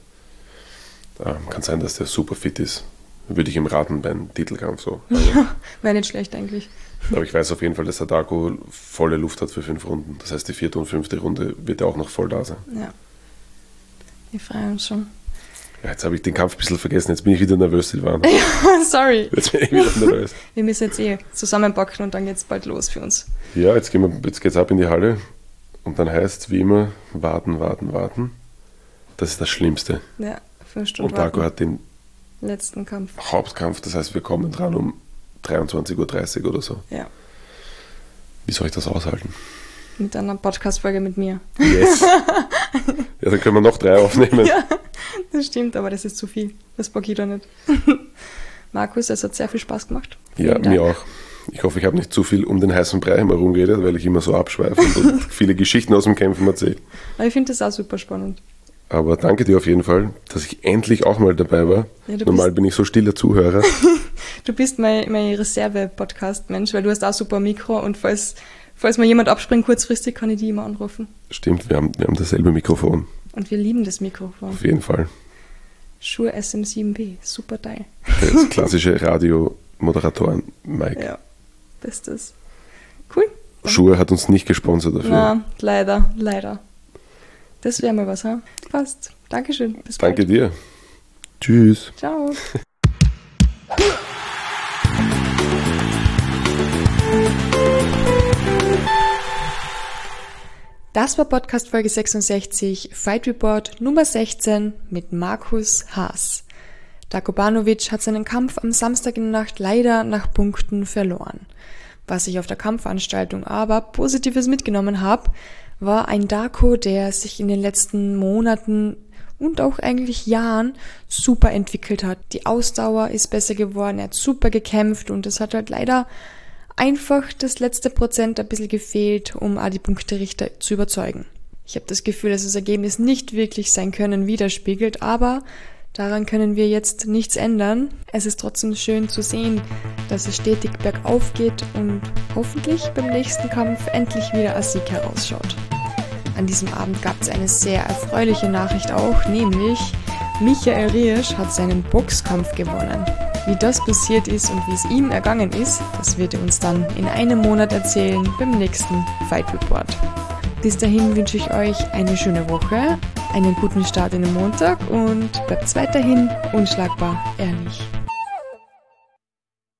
Ähm, kann sein, dass der super fit ist. Würde ich ihm raten beim Titelkampf so. Ja, wäre nicht schlecht eigentlich. Aber ich weiß auf jeden Fall, dass der Darko volle Luft hat für fünf Runden. Das heißt, die vierte und fünfte Runde wird er auch noch voll da sein. Ja. Wir freuen uns schon. Ja, jetzt habe ich den Kampf ein bisschen vergessen. Jetzt bin ich wieder nervös, Silvana. Ja, sorry. Jetzt bin ich wieder nervös. Wir müssen jetzt eh zusammenpacken und dann geht es bald los für uns. Ja, jetzt, gehen wir, jetzt geht's ab in die Halle. Und dann heißt es wie immer, warten, warten, warten. Das ist das Schlimmste. Ja, fünf Stunden Und Darko warten. hat den letzten Kampf. Hauptkampf. Das heißt, wir kommen dran um dreiundzwanzig Uhr dreißig oder so. Ja. Wie soll ich das aushalten? Mit einer Podcast-Folge mit mir. Yes. Ja, dann können wir noch drei aufnehmen. Ja, das stimmt, aber das ist zu viel. Das packe ich da nicht. Markus, es hat sehr viel Spaß gemacht. Vielen ja, Dank. Mir auch. Ich hoffe, ich habe nicht zu viel um den heißen Brei herum geredet, weil ich immer so abschweife und viele Geschichten aus dem Kämpfen erzähle. Aber ich finde das auch super spannend. Aber danke dir auf jeden Fall, dass ich endlich auch mal dabei war. Ja, Normal bin ich so stiller Zuhörer. Du bist mein, mein Reserve-Podcast-Mensch, weil du hast auch super Mikro und falls, falls mal jemand abspringt kurzfristig, kann ich die immer anrufen. Stimmt, wir haben, wir haben dasselbe Mikrofon. Und wir lieben das Mikrofon. Auf jeden Fall. Shure S M sieben B, super Teil. Das klassische Radio-Moderatoren-Mic. Ja, bestes. Cool. Shure hat uns nicht gesponsert dafür. Na, leider, leider. Das wäre mal was, ha? Passt. Dankeschön. Bis bald. Danke dir. Tschüss. Ciao. Das war Podcast Folge sechsundsechzig, Fight Report Nummer sechzehn mit Markus Haas. Darko Banovic hat seinen Kampf am Samstag in der Nacht leider nach Punkten verloren. Was ich auf der Kampfveranstaltung aber Positives mitgenommen habe, war ein Darko, der sich in den letzten Monaten und auch eigentlich Jahren super entwickelt hat. Die Ausdauer ist besser geworden, er hat super gekämpft und es hat halt leider einfach das letzte Prozent ein bisschen gefehlt, um auch die Punkterichter zu überzeugen. Ich habe das Gefühl, dass das Ergebnis nicht wirklich sein Können widerspiegelt, aber daran können wir jetzt nichts ändern. Es ist trotzdem schön zu sehen, dass es stetig bergauf geht und hoffentlich beim nächsten Kampf endlich wieder als Sieg herausschaut. An diesem Abend gab es eine sehr erfreuliche Nachricht auch, nämlich Michael Riersch hat seinen Boxkampf gewonnen. Wie das passiert ist und wie es ihm ergangen ist, das wird er uns dann in einem Monat erzählen beim nächsten Fight Report. Bis dahin wünsche ich euch eine schöne Woche, einen guten Start in den Montag und bleibt weiterhin unschlagbar ehrlich.